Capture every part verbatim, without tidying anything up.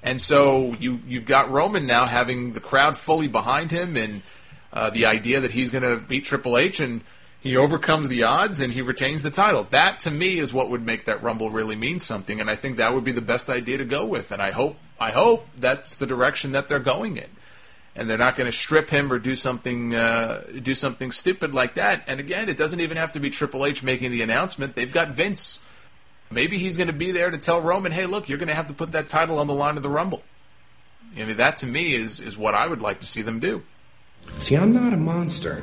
And so you, you've got Roman now having the crowd fully behind him, and uh, the idea that he's going to beat Triple H, and he overcomes the odds, and he retains the title. That, to me, is what would make that Rumble really mean something, and I think that would be the best idea to go with, and I hope I hope that's the direction that they're going in. And they're not going to strip him or do something uh, do something stupid like that. And again, it doesn't even have to be Triple H making the announcement. They've got Vince. Maybe he's going to be there to tell Roman, hey, look, you're going to have to put that title on the line of the Rumble. I mean, that, to me, is, is what I would like to see them do. See, I'm not a monster.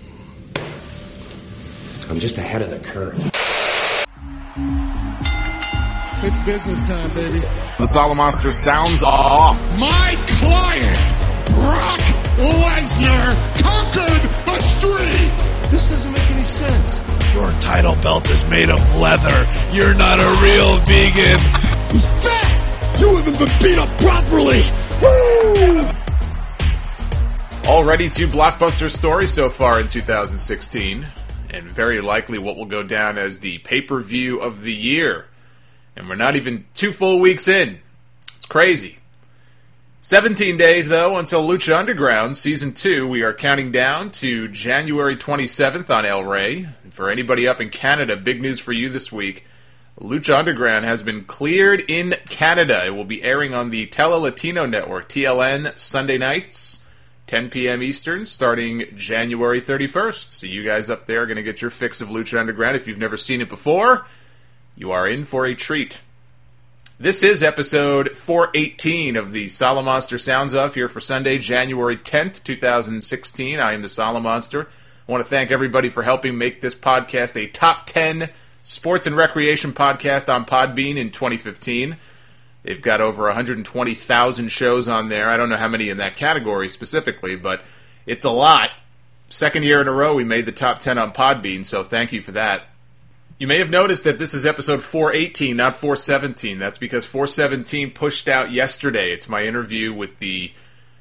I'm just ahead of the curve. It's business time, baby. The Solomonster sounds off. My client, Brock Lesnar, conquered a streak. This doesn't make any sense. Your title belt is made of leather. You're not a real vegan. He's fat. You haven't been beat up properly. Woo! Already two blockbuster stories so far in two thousand sixteen, and very likely what will go down as the pay-per-view of the year. And we're not even two full weeks in. It's crazy. seventeen days, though, until Lucha Underground Season two. We are counting down to January twenty-seventh on El Rey. And for anybody up in Canada, big news for you this week. Lucha Underground has been cleared in Canada. It will be airing on the Tele Latino Network, T L N, Sunday nights, ten p.m. Eastern, starting January thirty-first. So you guys up there are going to get your fix of Lucha Underground. If you've never seen it before, you are in for a treat. This is episode four eighteen of the Solomonster Sounds Off here for Sunday, January tenth, twenty sixteen. I am the Solomonster. I want to thank everybody for helping make this podcast a top ten sports and recreation podcast on Podbean in twenty fifteen. They've got over one hundred twenty thousand shows on there. I don't know how many in that category specifically, but it's a lot. Second year in a row we made the top ten on Podbean, so thank you for that. You may have noticed that this is episode four eighteen, not four seventeen. That's because four seventeen pushed out yesterday. It's my interview with the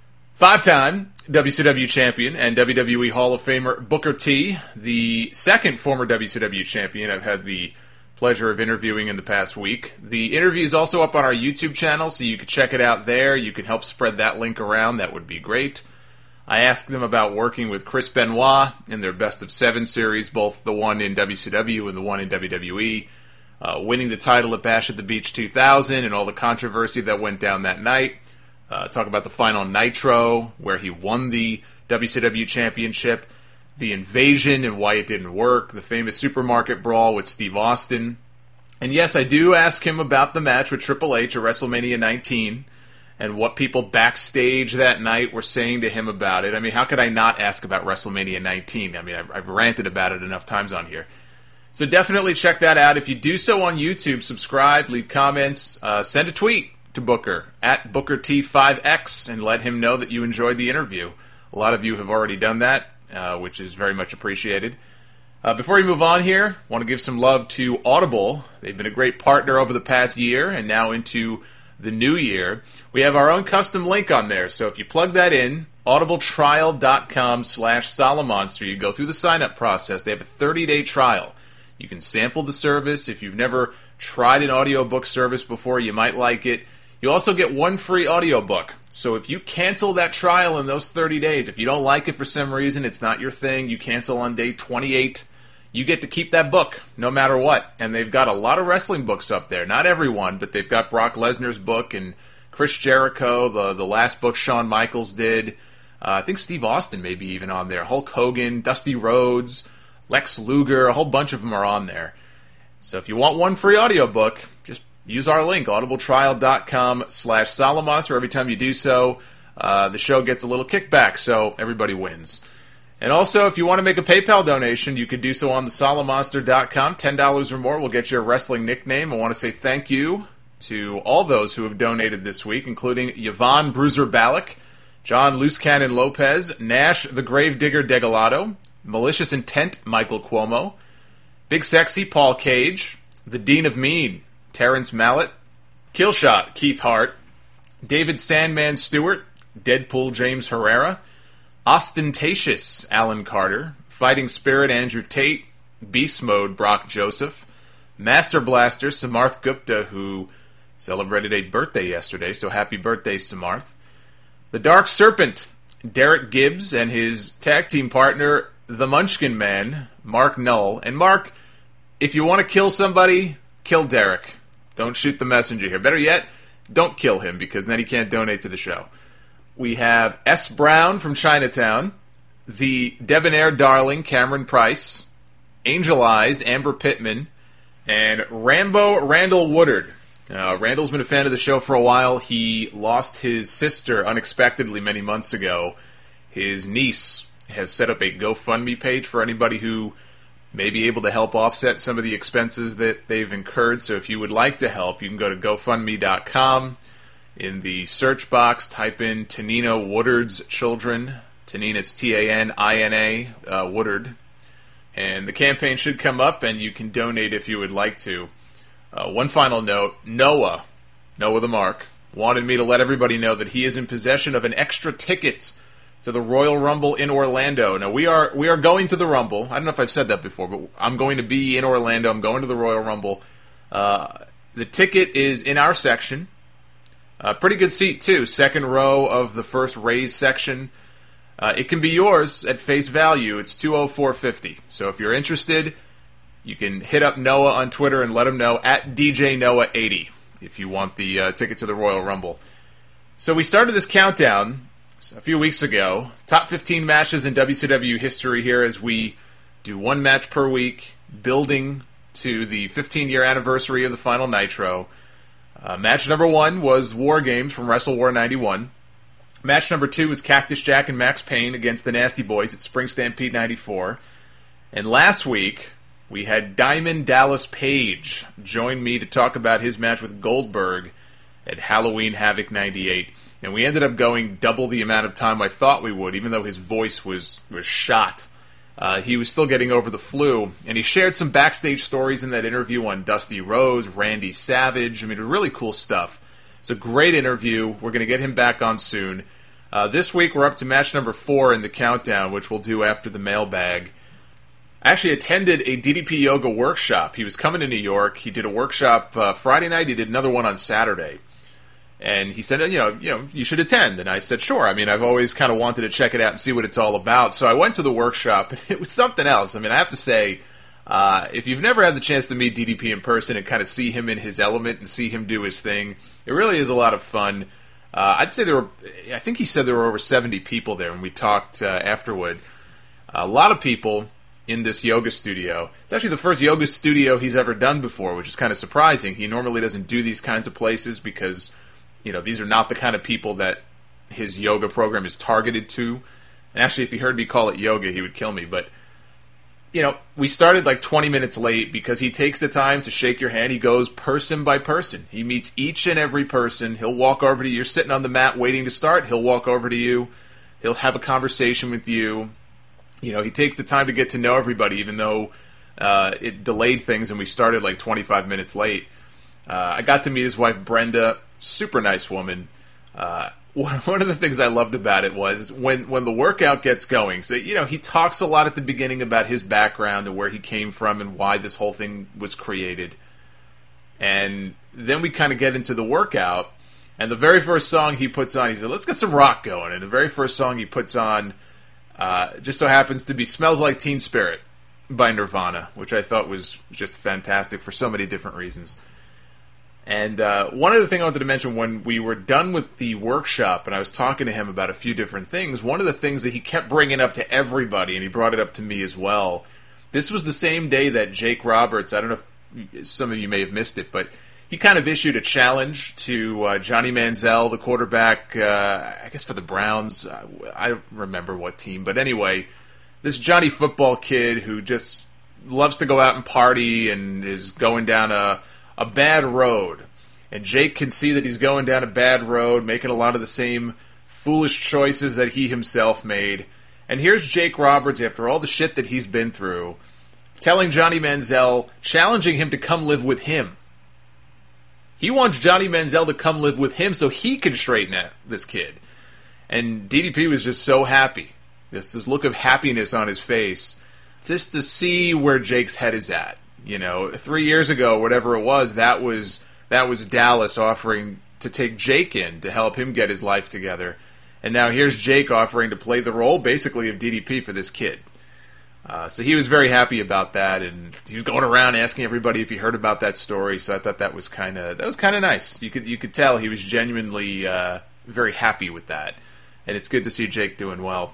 five-time W C W champion and W W E Hall of Famer Booker T, the second former W C W champion I've had the pleasure of interviewing in the past week. The interview is also up on our YouTube channel, so you can check it out there. You can help spread that link around. That would be great. I asked them about working with Chris Benoit in their Best of Seven series, both the one in W C W and the one in W W E, uh, winning the title at Bash at the Beach two thousand and all the controversy that went down that night. Uh, talk about the final Nitro, where he won the W C W Championship, the Invasion and why it didn't work, the famous supermarket brawl with Steve Austin. And yes, I do ask him about the match with Triple H at WrestleMania nineteen, and what people backstage that night were saying to him about it. I mean, how could I not ask about WrestleMania nineteen? I mean, I've, I've ranted about it enough times on here. So definitely check that out. If you do so on YouTube, subscribe, leave comments, uh, send a tweet to Booker, at Booker T five X, and let him know that you enjoyed the interview. A lot of you have already done that, uh, which is very much appreciated. Uh, before we move on here, I want to give some love to Audible. They've been a great partner over the past year, and now into the new year. We have our own custom link on there, so if you plug that in, audibletrial.com slash Solomonster, you go through the sign-up process. They have a thirty-day trial. You can sample the service. If you've never tried an audiobook service before, you might like it. You also get one free audiobook. So if you cancel that trial in those thirty days, if you don't like it for some reason, it's not your thing, you cancel on day twenty-eight, you get to keep that book no matter what. And they've got a lot of wrestling books up there. Not everyone, but they've got Brock Lesnar's book and Chris Jericho, the, the last book Shawn Michaels did. Uh, I think Steve Austin may be even on there. Hulk Hogan, Dusty Rhodes, Lex Luger, a whole bunch of them are on there. So if you want one free audiobook, just use our link, audibletrial.com slash Solomonster. Every time you do so, uh, the show gets a little kickback, so everybody wins. And also, if you want to make a PayPal donation, you can do so on the Solomonster dot com. ten dollars or more will get you a wrestling nickname. I want to say thank you to all those who have donated this week, including Yvonne Bruiser Ballack, John Loose Cannon Lopez, Nash the Gravedigger Degalado, Malicious Intent Michael Cuomo, Big Sexy Paul Cage, The Dean of Mean Terrence Mallett, Killshot Keith Hart, David Sandman Stewart, Deadpool James Herrera, Ostentatious Alan Carter, Fighting Spirit Andrew Tate, Beast Mode Brock Joseph, Master Blaster Samarth Gupta, who celebrated a birthday yesterday, so happy birthday, Samarth. The Dark Serpent, Derek Gibbs, and his tag team partner, the Munchkin Man, Mark Null. And Mark, if you want to kill somebody, kill Derek. Don't shoot the messenger here. Better yet, don't kill him, because then he can't donate to the show. We have S. Brown from Chinatown, the Debonair Darling, Cameron Price, Angel Eyes, Amber Pittman, and Rambo Randall Woodard. Uh, Randall's been a fan of the show for a while. He lost his sister unexpectedly many months ago. His niece has set up a GoFundMe page for anybody who may be able to help offset some of the expenses that they've incurred. So if you would like to help, you can go to GoFundMe dot com. In the search box, type in Tanina Woodard's Children. Tanina's T A N I N A, uh, Woodard. And the campaign should come up, and you can donate if you would like to. Uh, one final note, Noah, Noah the Mark, wanted me to let everybody know that he is in possession of an extra ticket to the Royal Rumble in Orlando. Now, we are we are going to the Rumble. I don't know if I've said that before, but I'm going to be in Orlando. I'm going to the Royal Rumble. Uh, the ticket is in our section. A pretty good seat, too. Second row of the first Rays section. Uh, it can be yours at face value. It's two oh four fifty. So if you're interested, you can hit up Noah on Twitter and let him know at D J Noah eighty if you want the uh, ticket to the Royal Rumble. So we started this countdown a few weeks ago. Top fifteen matches in W C W history here as we do one match per week, building to the fifteen-year anniversary of the final Nitro. Uh, match number one was War Games from Wrestle War ninety-one. Match number two was Cactus Jack and Max Payne against the Nasty Boys at Spring Stampede ninety-four. And last week, we had Diamond Dallas Page join me to talk about his match with Goldberg at Halloween Havoc ninety-eight. And we ended up going double the amount of time I thought we would, even though his voice was, was shot. Uh, he was still getting over the flu, and he shared some backstage stories in that interview on Dusty Rhodes, Randy Savage. I mean, really cool stuff. It's a great interview. We're going to get him back on soon. Uh, this week, we're up to match number four in the countdown, which we'll do after the mailbag. I actually attended a D D P Yoga workshop. He was coming to New York. He did a workshop uh, Friday night. He did another one on Saturday. And he said, you know, you know, you should attend. And I said, sure. I mean, I've always kind of wanted to check it out and see what it's all about. So I went to the workshop, and it was something else. I mean, I have to say, uh, if you've never had the chance to meet D D P in person and kind of see him in his element and see him do his thing, it really is a lot of fun. Uh, I'd say there were, I think he said there were over seventy people there, and we talked uh, afterward. A lot of people in this yoga studio. It's actually the first yoga studio he's ever done before, which is kind of surprising. He normally doesn't do these kinds of places because, you know, these are not the kind of people that his yoga program is targeted to. And actually, if he heard me call it yoga, he would kill me. But, you know, we started like twenty minutes late because he takes the time to shake your hand. He goes person by person. He meets each and every person. He'll walk over to you. You're sitting on the mat waiting to start. He'll walk over to you. He'll have a conversation with you. You know, he takes the time to get to know everybody, even though uh, it delayed things and we started like twenty-five minutes late. Uh, I got to meet his wife, Brenda. Super nice woman. Uh, one of the things I loved about it was when, when the workout gets going. So, you know, he talks a lot at the beginning about his background and where he came from and why this whole thing was created. And then we kind of get into the workout. And the very first song he puts on, he said, let's get some rock going. And the very first song he puts on uh, just so happens to be Smells Like Teen Spirit by Nirvana, which I thought was just fantastic for so many different reasons. And uh, one other thing I wanted to mention, when we were done with the workshop and I was talking to him about a few different things, one of the things that he kept bringing up to everybody, and he brought it up to me as well, this was the same day that Jake Roberts, I don't know if some of you may have missed it, but he kind of issued a challenge to uh, Johnny Manziel, the quarterback, uh, I guess for the Browns. I don't remember what team, but anyway, this Johnny football kid who just loves to go out and party and is going down a a bad road. And Jake can see that he's going down a bad road, making a lot of the same foolish choices that he himself made. And here's Jake Roberts, after all the shit that he's been through, telling Johnny Manziel, challenging him to come live with him. He wants Johnny Manziel to come live with him so he can straighten out this kid. And D D P was just so happy. This, this look of happiness on his face, just to see where Jake's head is at. You know, three years ago, whatever it was, that was That was Dallas offering to take Jake in to help him get his life together. And now here's Jake offering to play the role, basically, of D D P for this kid. Uh, so he was very happy about that, and he was going around asking everybody if he heard about that story. So I thought that was kind of that was kind of nice. You could you could tell he was genuinely uh, very happy with that, and it's good to see Jake doing well.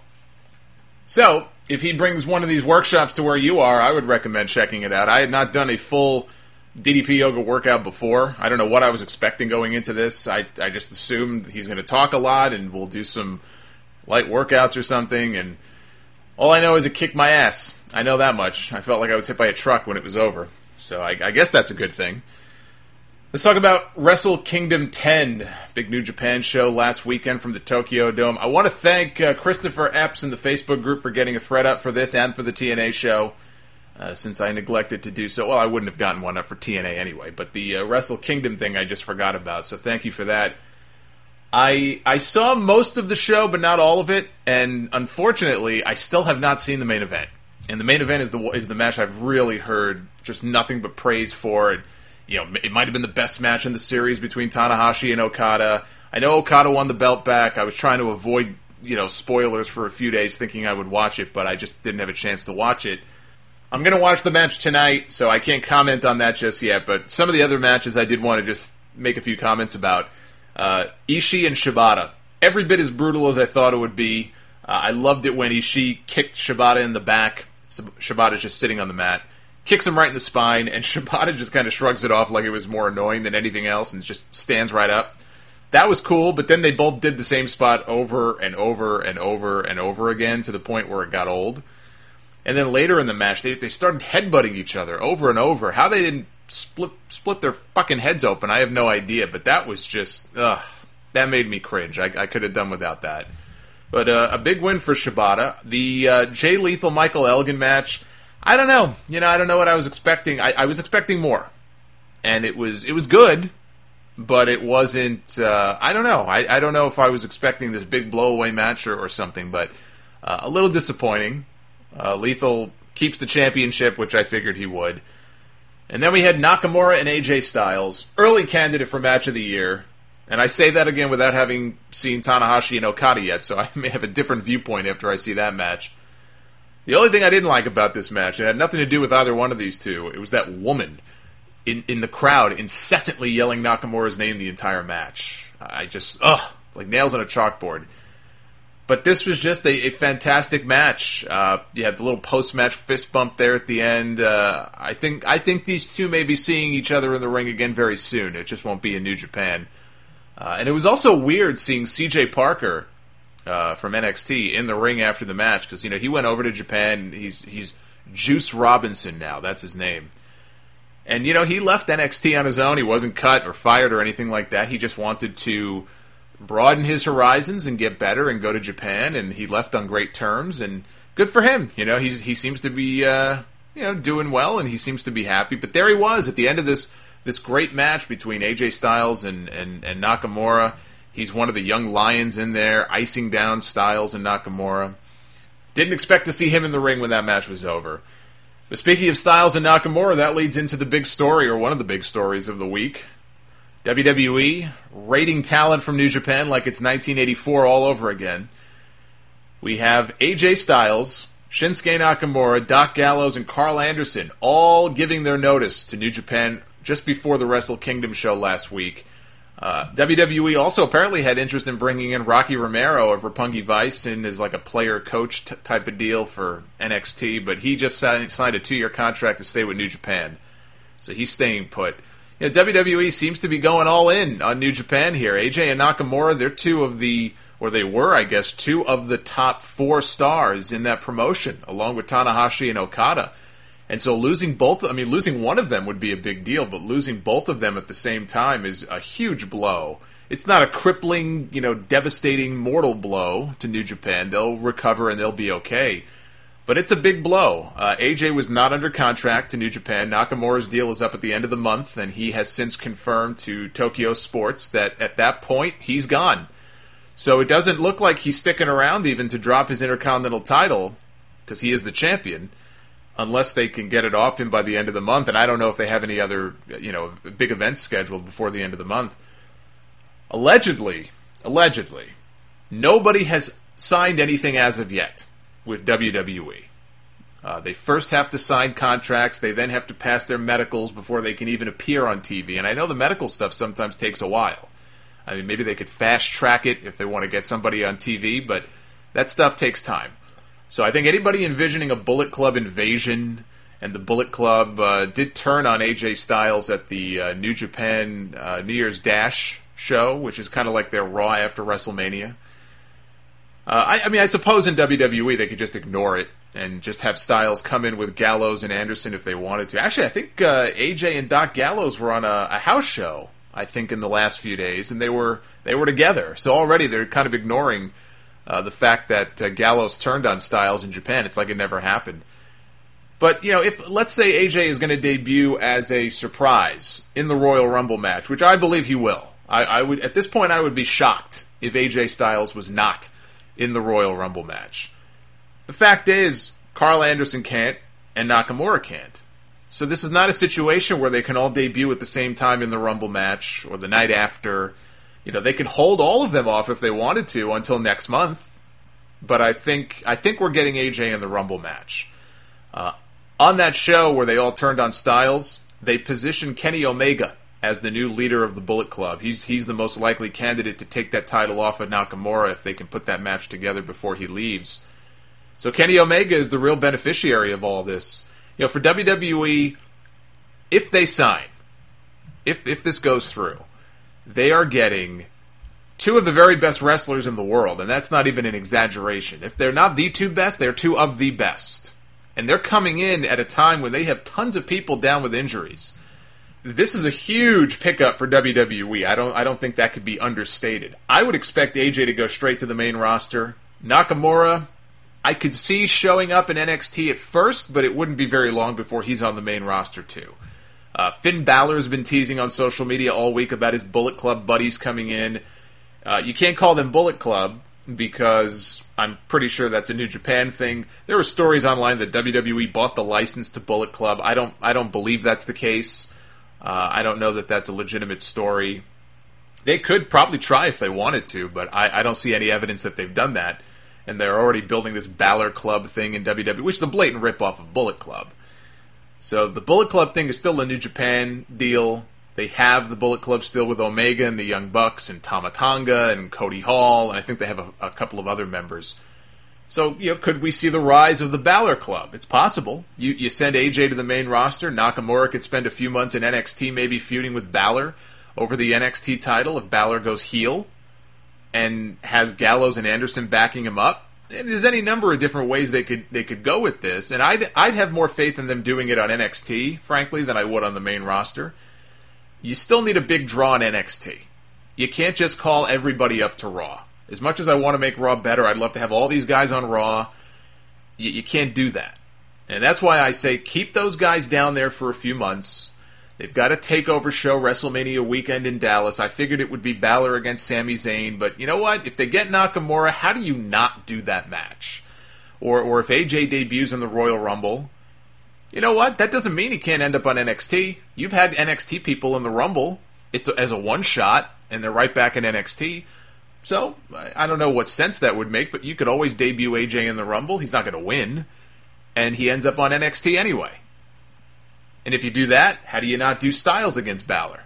So if he brings one of these workshops to where you are, I would recommend checking it out. I had not done a full D D P yoga workout before. I don't know what I was expecting going into this. I I just assumed he's going to talk a lot, and we'll do some light workouts or something, and all I know is it kicked my ass. I know that much. I felt like I was hit by a truck when it was over. So I, I guess that's a good thing. Let's talk about Wrestle Kingdom ten, big New Japan show last weekend from the Tokyo Dome. I want to thank uh, Christopher Epps in the Facebook group for getting a thread up for this and for the T N A show, uh, since I neglected to do so. Well, I wouldn't have gotten one up for T N A anyway, but the uh, Wrestle Kingdom thing I just forgot about, so thank you for that. I I saw most of the show, but not all of it, and unfortunately, I still have not seen the main event. And the main event is the is the match I've really heard just nothing but praise for. And, you know, it might have been the best match in the series between Tanahashi and Okada. I know Okada won the belt back. I was trying to avoid, you know, spoilers for a few days, thinking I would watch it, but I just didn't have a chance to watch it. I'm going to watch the match tonight, so I can't comment on that just yet. But some of the other matches I did want to just make a few comments about. Uh, Ishii and Shibata. Every bit as brutal as I thought it would be. Uh, I loved it when Ishii kicked Shibata in the back. Shibata's just sitting on the mat. Kicks him right in the spine, and Shibata just kind of shrugs it off like it was more annoying than anything else and just stands right up. That was cool, but then they both did the same spot over and over and over and over again to the point where it got old. And then later in the match, they, they started headbutting each other over and over. How they didn't split split their fucking heads open, I have no idea, but that was just, ugh, that made me cringe. I, I could have done without that. But uh, a big win for Shibata. The uh, Jay Lethal Michael Elgin match, I don't know. You know, I don't know what I was expecting. I, I was expecting more, and it was it was good, but it wasn't. Uh, I don't know. I, I don't know if I was expecting this big blowaway match or, or something, but uh, a little disappointing. Uh, Lethal keeps the championship, which I figured he would. And then we had Nakamura and A J Styles, early candidate for match of the year. And I say that again without having seen Tanahashi and Okada yet, so I may have a different viewpoint after I see that match. The only thing I didn't like about this match, it had nothing to do with either one of these two, it was that woman in, in the crowd incessantly yelling Nakamura's name the entire match. I just, ugh, like nails on a chalkboard. But this was just a, a fantastic match. Uh, you had the little post-match fist bump there at the end. Uh, I think I think these two may be seeing each other in the ring again very soon. It just won't be in New Japan. Uh, and it was also weird seeing C J Parker uh, from N X T in the ring after the match because you know he went over to Japan. He's he's Juice Robinson now. That's his name. And you know he left N X T on his own. He wasn't cut or fired or anything like that. He just wanted to broaden his horizons and get better and go to Japan, and he left on great terms, and good for him. You know, he's he seems to be uh, you know doing well, and he seems to be happy. But there he was at the end of this this great match between A J Styles and, and, and Nakamura. He's one of the young lions in there, icing down Styles and Nakamura. Didn't expect to see him in the ring when that match was over. But speaking of Styles and Nakamura, that leads into the big story, or one of the big stories of the week. W W E raiding talent from New Japan like it's nineteen eighty-four all over again. We have A J Styles, Shinsuke Nakamura, Doc Gallows, and Carl Anderson all giving their notice to New Japan just before the Wrestle Kingdom show last week. Uh, W W E also apparently had interest in bringing in Rocky Romero of Roppongi Vice in as like a player-coach t- type of deal for N X T, but he just signed, signed a two-year contract to stay with New Japan. So he's staying put. You know, W W E seems to be going all in on New Japan here. A J and Nakamura, they're two of the, or they were, I guess, two of the top four stars in that promotion, along with Tanahashi and Okada. And so losing both, I mean, losing one of them would be a big deal, but losing both of them at the same time is a huge blow. It's not a crippling, you know, devastating, mortal blow to New Japan. They'll recover and they'll be okay. But it's a big blow. Uh, A J was not under contract to New Japan. Nakamura's deal is up at the end of the month, and he has since confirmed to Tokyo Sports that at that point, he's gone. So it doesn't look like he's sticking around even to drop his Intercontinental title, because he is the champion. unless they can get it off him by the end of the month. And I don't know if they have any other, you know, big events scheduled before the end of the month. Allegedly, allegedly, nobody has signed anything as of yet with W W E. Uh, they first have to sign contracts. They then have to pass their medicals before they can even appear on T V. And I know the medical stuff sometimes takes a while. I mean, maybe they could fast track it if they want to get somebody on T V, but that stuff takes time. So I think anybody envisioning a Bullet Club invasion, and the Bullet Club uh, did turn on A J Styles at the uh, New Japan uh, New Year's Dash show, which is kind of like their Raw after WrestleMania. Uh, I, I mean, I suppose in W W E they could just ignore it and just have Styles come in with Gallows and Anderson if they wanted to. Actually, I think uh, A J and Doc Gallows were on a, a house show, I think, in the last few days, and they were they were together. So already they're kind of ignoring uh, the fact that uh, Gallows turned on Styles in Japan. It's like it never happened. But, you know, if let's say A J is going to debut as a surprise in the Royal Rumble match, which I believe he will. I, I would at this point I would be shocked if A J Styles was not in the Royal Rumble match. The fact is, Carl Anderson can't, and Nakamura can't. So this is not a situation where they can all debut at the same time in the Rumble match, or the night after. You know, they could hold all of them off if they wanted to until next month. But I think I think we're getting A J in the Rumble match. Uh, on that show where they all turned on Styles, they positioned Kenny Omega as the new leader of the Bullet Club. He's he's the most likely candidate to take that title off of Nakamura if they can put that match together before he leaves. So Kenny Omega is the real beneficiary of all this. You know, for W W E, if they sign, if if this goes through, they are getting two of the very best wrestlers in the world, and that's not even an exaggeration. If they're not the two best, they're two of the best. And they're coming in at a time when they have tons of people down with injuries. This is a huge pickup for W W E. I don't I don't think that could be understated. I would expect A J to go straight to the main roster. Nakamura, I could see showing up in N X T at first, but it wouldn't be very long before he's on the main roster too. Uh, Finn Balor's been teasing on social media all week about his Bullet Club buddies coming in. Uh, you can't call them Bullet Club because I'm pretty sure that's a New Japan thing. There were stories online that W W E bought the license to Bullet Club. I don't I don't believe that's the case. Uh, I don't know that that's a legitimate story. They could probably try if they wanted to, but I, I don't see any evidence that they've done that. And they're already building this Balor Club thing in W W E, which is a blatant ripoff of Bullet Club. So the Bullet Club thing is still a New Japan deal. They have the Bullet Club still with Omega and the Young Bucks and Tama Tonga and Cody Hall, and I think they have a, a couple of other members. So, you know, could we see the rise of the Balor Club? It's possible. You you send A J to the main roster. Nakamura could spend a few months in N X T maybe feuding with Balor over the N X T title if Balor goes heel and has Gallows and Anderson backing him up. There's any number of different ways they could they could go with this, and I'd I'd have more faith in them doing it on N X T, frankly, than I would on the main roster. You still need a big draw in N X T. You can't just call everybody up to Raw. As much as I want to make Raw better, I'd love to have all these guys on Raw. You, you can't do that. And that's why I say keep those guys down there for a few months. They've got a takeover show WrestleMania weekend in Dallas. I figured it would be Balor against Sami Zayn, but you know what? If they get Nakamura, how do you not do that match? Or or if A J debuts in the Royal Rumble, you know what? That doesn't mean he can't end up on N X T. You've had N X T people in the Rumble. It's a, as a one-shot, and they're right back in N X T. So, I don't know what sense that would make, but you could always debut A J in the Rumble. He's not going to win. And he ends up on N X T anyway. And if you do that, how do you not do Styles against Balor?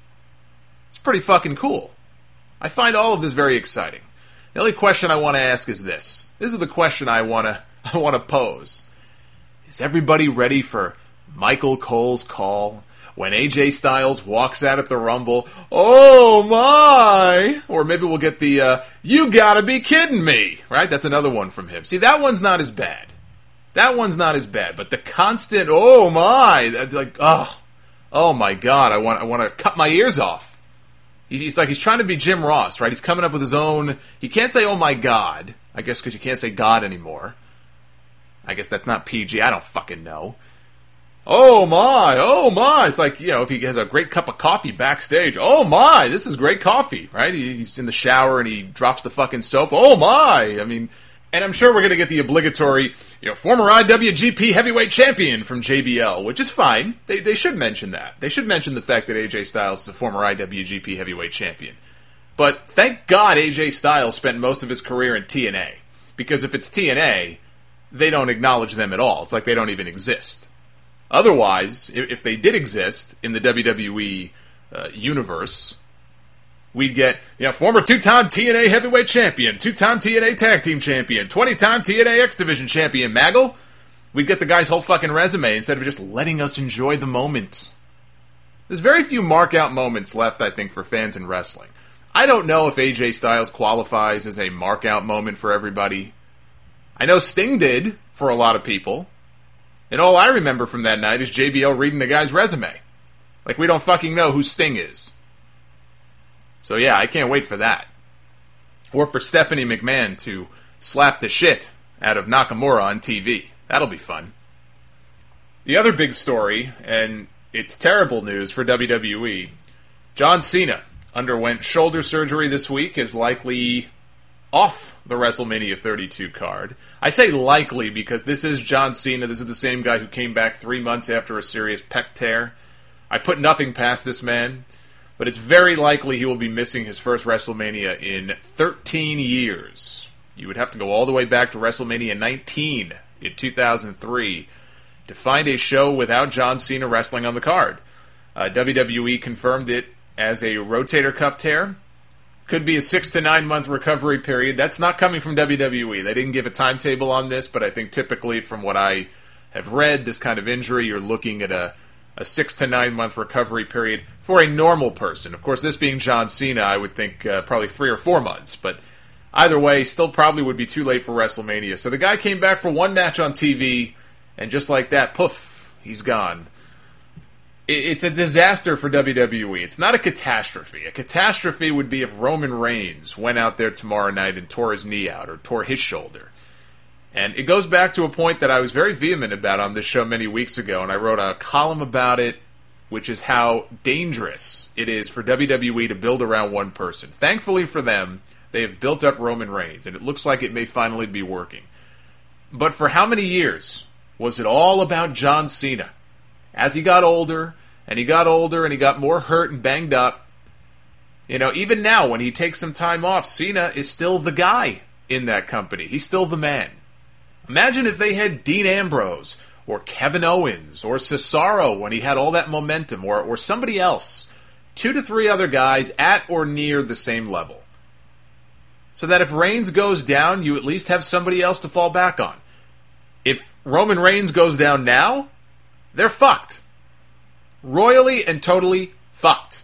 It's pretty fucking cool. I find all of this very exciting. The only question I want to ask is this. This is the question I want to I want to pose. Is everybody ready for Michael Cole's call when A J Styles walks out at the Rumble? Oh my! Or maybe we'll get the, uh, you gotta be kidding me! Right? That's another one from him. See, that one's not as bad. That one's not as bad, but the constant, oh my, like, oh, oh my God, I want, I want to cut my ears off. He's like, he's trying to be Jim Ross, right? He's coming up with his own, he can't say, oh my God, I guess because you can't say God anymore. I guess that's not P G, I don't fucking know. Oh my, oh my, it's like, you know, if he has a great cup of coffee backstage, oh my, this is great coffee, right? He's in the shower and he drops the fucking soap, oh my, I mean, And I'm sure we're going to get the obligatory, you know, former I W G P heavyweight champion from J B L, which is fine. They they should mention that. They should mention the fact that A J Styles is a former I W G P heavyweight champion. But thank God A J Styles spent most of his career in T N A. Because if it's T N A, they don't acknowledge them at all. It's like they don't even exist. Otherwise, if they did exist in the W W E uh, universe, we'd get, you know, former two-time T N A heavyweight champion, two-time T N A tag team champion, twenty-time T N A X Division champion, Maggle. We'd get the guy's whole fucking resume instead of just letting us enjoy the moment. There's very few mark-out moments left, I think, for fans in wrestling. I don't know if A J Styles qualifies as a mark-out moment for everybody. I know Sting did for a lot of people. And all I remember from that night is J B L reading the guy's resume. Like, we don't fucking know who Sting is. So yeah, I can't wait for that. Or for Stephanie McMahon to slap the shit out of Nakamura on T V. That'll be fun. The other big story, and it's terrible news for W W E, John Cena underwent shoulder surgery this week, is likely off the WrestleMania thirty-two card. I say likely because this is John Cena. This is the same guy who came back three months after a serious pec tear. I put nothing past this man, but it's very likely he will be missing his first WrestleMania in thirteen years. You would have to go all the way back to WrestleMania nineteen in two thousand three to find a show without John Cena wrestling on the card. Uh, W W E confirmed it as a rotator cuff tear. Could be a six to nine month recovery period. That's not coming from W W E. They didn't give a timetable on this, but I think typically from what I have read, this kind of injury, you're looking at a, a six to nine month recovery period for a normal person. Of course, this being John Cena, I would think uh, probably three or four months, but either way, still probably would be too late for WrestleMania. So the guy came back for one match on T V, and just like that, poof, he's gone. It's a disaster for W W E. It's not a catastrophe. A catastrophe would be if Roman Reigns went out there tomorrow night and tore his knee out or tore his shoulder. And it goes back to a point that I was very vehement about on this show many weeks ago, and I wrote a column about it, which is how dangerous it is for W W E to build around one person. Thankfully for them, they have built up Roman Reigns, and it looks like it may finally be working. But for how many years was it all about John Cena? As he got older, and he got older, and he got more hurt and banged up, you know, even now when he takes some time off, Cena is still the guy in that company. He's still the man. Imagine if they had Dean Ambrose, or Kevin Owens, or Cesaro when he had all that momentum, or, or somebody else. Two to three other guys at or near the same level. So that if Reigns goes down, you at least have somebody else to fall back on. If Roman Reigns goes down now, they're fucked. Royally and totally fucked.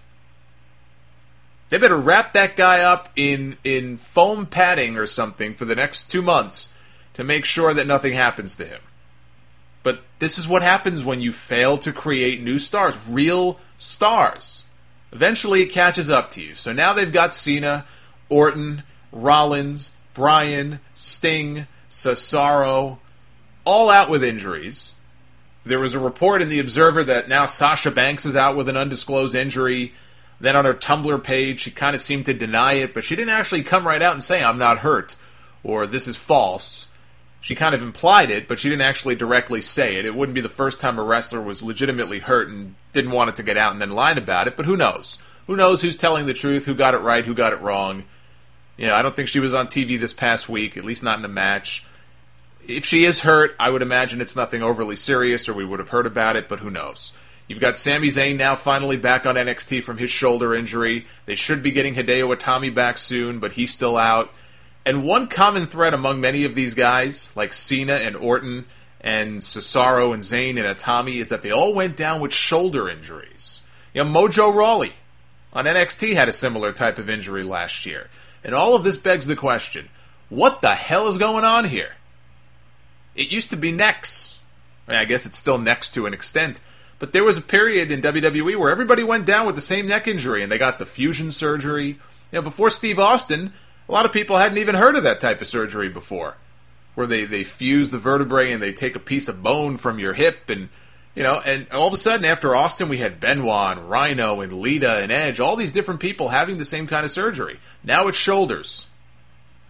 They better wrap that guy up in, in foam padding or something for the next two months to make sure that nothing happens to him. But this is what happens when you fail to create new stars, real stars. Eventually it catches up to you. So now they've got Cena, Orton, Rollins, Bryan, Sting, Cesaro, all out with injuries. There was a report in The Observer that now Sasha Banks is out with an undisclosed injury. Then on her Tumblr page, she kind of seemed to deny it, but she didn't actually come right out and say, I'm not hurt, or this is false. She kind of implied it, but she didn't actually directly say it. It wouldn't be the first time a wrestler was legitimately hurt and didn't want it to get out and then lied about it, but who knows? Who knows who's telling the truth, who got it right, who got it wrong. You know, I don't think she was on T V this past week, at least not in a match. If she is hurt, I would imagine it's nothing overly serious, or we would have heard about it, but who knows. You've got Sami Zayn now finally back on N X T from his shoulder injury. They should be getting Hideo Itami back soon, but he's still out. And one common thread among many of these guys, like Cena and Orton and Cesaro and Zayn and Itami, is that they all went down with shoulder injuries. You know, Mojo Rawley on N X T had a similar type of injury last year. And all of this begs the question, what the hell is going on here? It used to be necks. I mean, I guess it's still necks to an extent. But there was a period in W W E where everybody went down with the same neck injury, and they got the fusion surgery. You know, before Steve Austin, a lot of people hadn't even heard of that type of surgery before, where they, they fuse the vertebrae and they take a piece of bone from your hip, and you know, and all of a sudden after Austin, we had Benoit and Rhino and Lita and Edge, all these different people having the same kind of surgery. Now it's shoulders.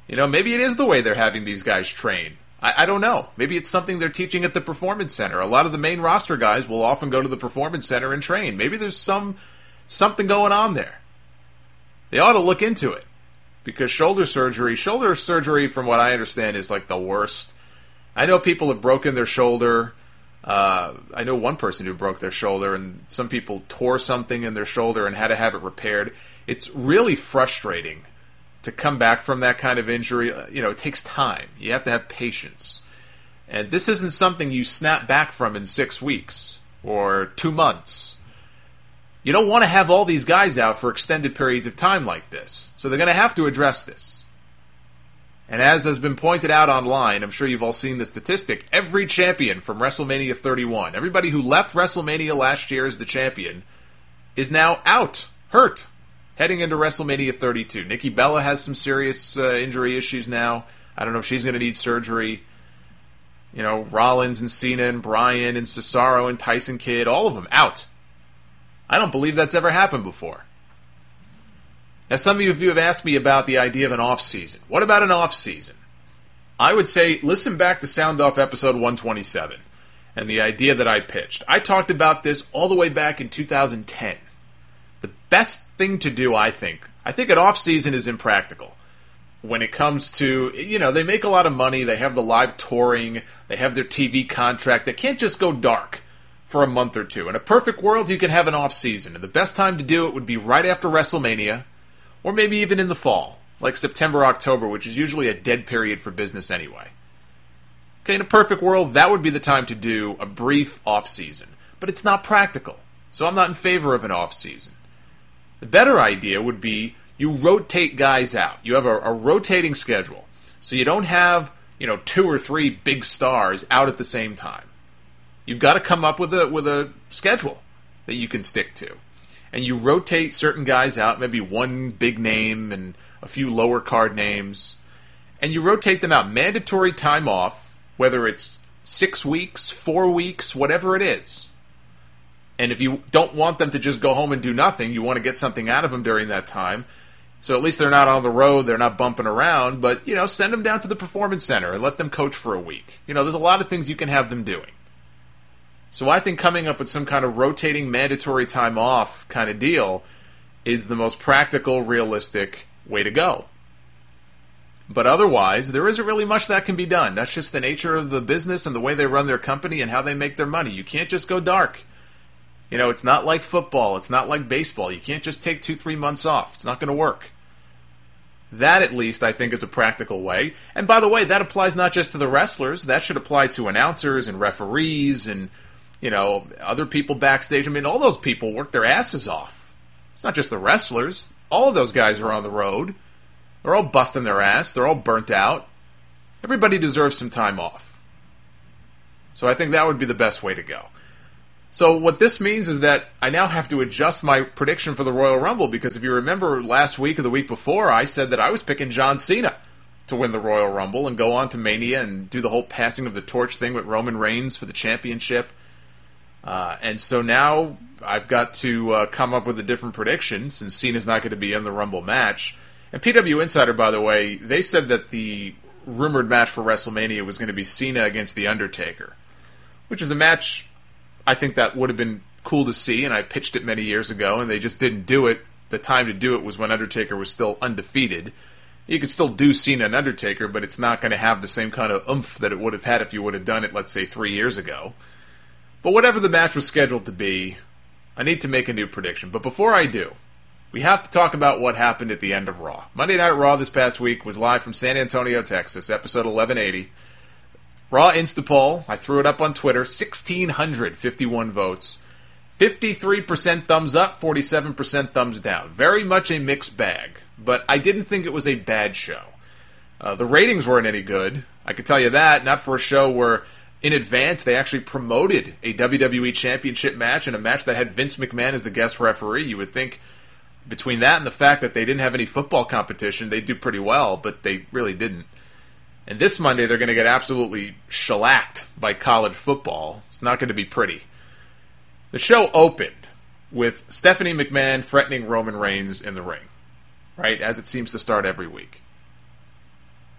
You know, maybe it is the way they're having these guys train. I, I don't know. Maybe it's something they're teaching at the Performance Center. A lot of the main roster guys will often go to the Performance Center and train. Maybe there's some something going on there. They ought to look into it. Because shoulder surgery, shoulder surgery, from what I understand, is like the worst. I know people have broken their shoulder. Uh, I know one person who broke their shoulder, and some people tore something in their shoulder and had to have it repaired. It's really frustrating to come back from that kind of injury. You know, it takes time. You have to have patience. And this isn't something you snap back from in six weeks or two months. You don't want to have all these guys out for extended periods of time like this. So they're going to have to address this. And as has been pointed out online, I'm sure you've all seen the statistic, every champion from WrestleMania thirty-one, everybody who left WrestleMania last year as the champion, is now out, hurt, heading into WrestleMania thirty-two. Nikki Bella has some serious uh, injury issues now. I don't know if she's going to need surgery. You know, Rollins and Cena and Bryan and Cesaro and Tyson Kidd, all of them out. I don't believe that's ever happened before. Now, some of you have asked me about the idea of an off-season. What about an off-season? I would say listen back to Sound Off episode one twenty-seven and the idea that I pitched. I talked about this all the way back in two thousand ten. The best thing to do, I think, I think an off-season is impractical. When it comes to, you know, they make a lot of money, they have the live touring, they have their T V contract, they can't just go dark for a month or two. In a perfect world, you can have an off-season, and the best time to do it would be right after WrestleMania, or maybe even in the fall, like September, October, which is usually a dead period for business anyway. Okay, in a perfect world, that would be the time to do a brief off-season. But it's not practical, so I'm not in favor of an off-season. The better idea would be you rotate guys out. You have a, a rotating schedule, so you don't have, you know, two or three big stars out at the same time. You've got to come up with a with a schedule that you can stick to. And you rotate certain guys out, maybe one big name and a few lower card names, and you rotate them out. Mandatory time off, whether it's six weeks, four weeks, whatever it is. And if you don't want them to just go home and do nothing, you want to get something out of them during that time. So at least they're not on the road, they're not bumping around, but, you know, send them down to the Performance Center and let them coach for a week. You know, there's a lot of things you can have them doing. So I think coming up with some kind of rotating mandatory time off kind of deal is the most practical, realistic way to go. But otherwise, there isn't really much that can be done. That's just the nature of the business and the way they run their company and how they make their money. You can't just go dark. You know, it's not like football. It's not like baseball. You can't just take two, three months off. It's not going to work. That, at least, I think is a practical way. And by the way, that applies not just to the wrestlers. That should apply to announcers and referees and, you know, other people backstage. I mean, all those people work their asses off. It's not just the wrestlers. All of those guys are on the road. They're all busting their ass. They're all burnt out. Everybody deserves some time off. So I think that would be the best way to go. So what this means is that I now have to adjust my prediction for the Royal Rumble, because if you remember last week or the week before, I said that I was picking John Cena to win the Royal Rumble and go on to Mania and do the whole passing of the torch thing with Roman Reigns for the championship. Uh, and so now I've got to uh, come up with a different prediction, since Cena's not going to be in the Rumble match. And P W Insider, by the way, they said that the rumored match for WrestleMania was going to be Cena against The Undertaker, which is a match I think that would have been cool to see, and I pitched it many years ago, and they just didn't do it. The time to do it was when Undertaker was still undefeated. You could still do Cena and Undertaker, but it's not going to have the same kind of oomph that it would have had if you would have done it, let's say, three years ago. But whatever the match was scheduled to be, I need to make a new prediction. But before I do, we have to talk about what happened at the end of Raw. Monday Night Raw this past week was live from San Antonio, Texas, episode eleven eighty. Raw Instapoll, I threw it up on Twitter, one thousand six hundred fifty-one votes. fifty-three percent thumbs up, forty-seven percent thumbs down. Very much a mixed bag, but I didn't think it was a bad show. Uh, the ratings weren't any good, I could tell you that, not for a show where in advance they actually promoted a W W E Championship match and a match that had Vince McMahon as the guest referee. You would think between that and the fact that they didn't have any football competition, they'd do pretty well, but they really didn't. And this Monday, they're going to get absolutely shellacked by college football. It's not going to be pretty. The show opened with Stephanie McMahon threatening Roman Reigns in the ring, right, as it seems to start every week.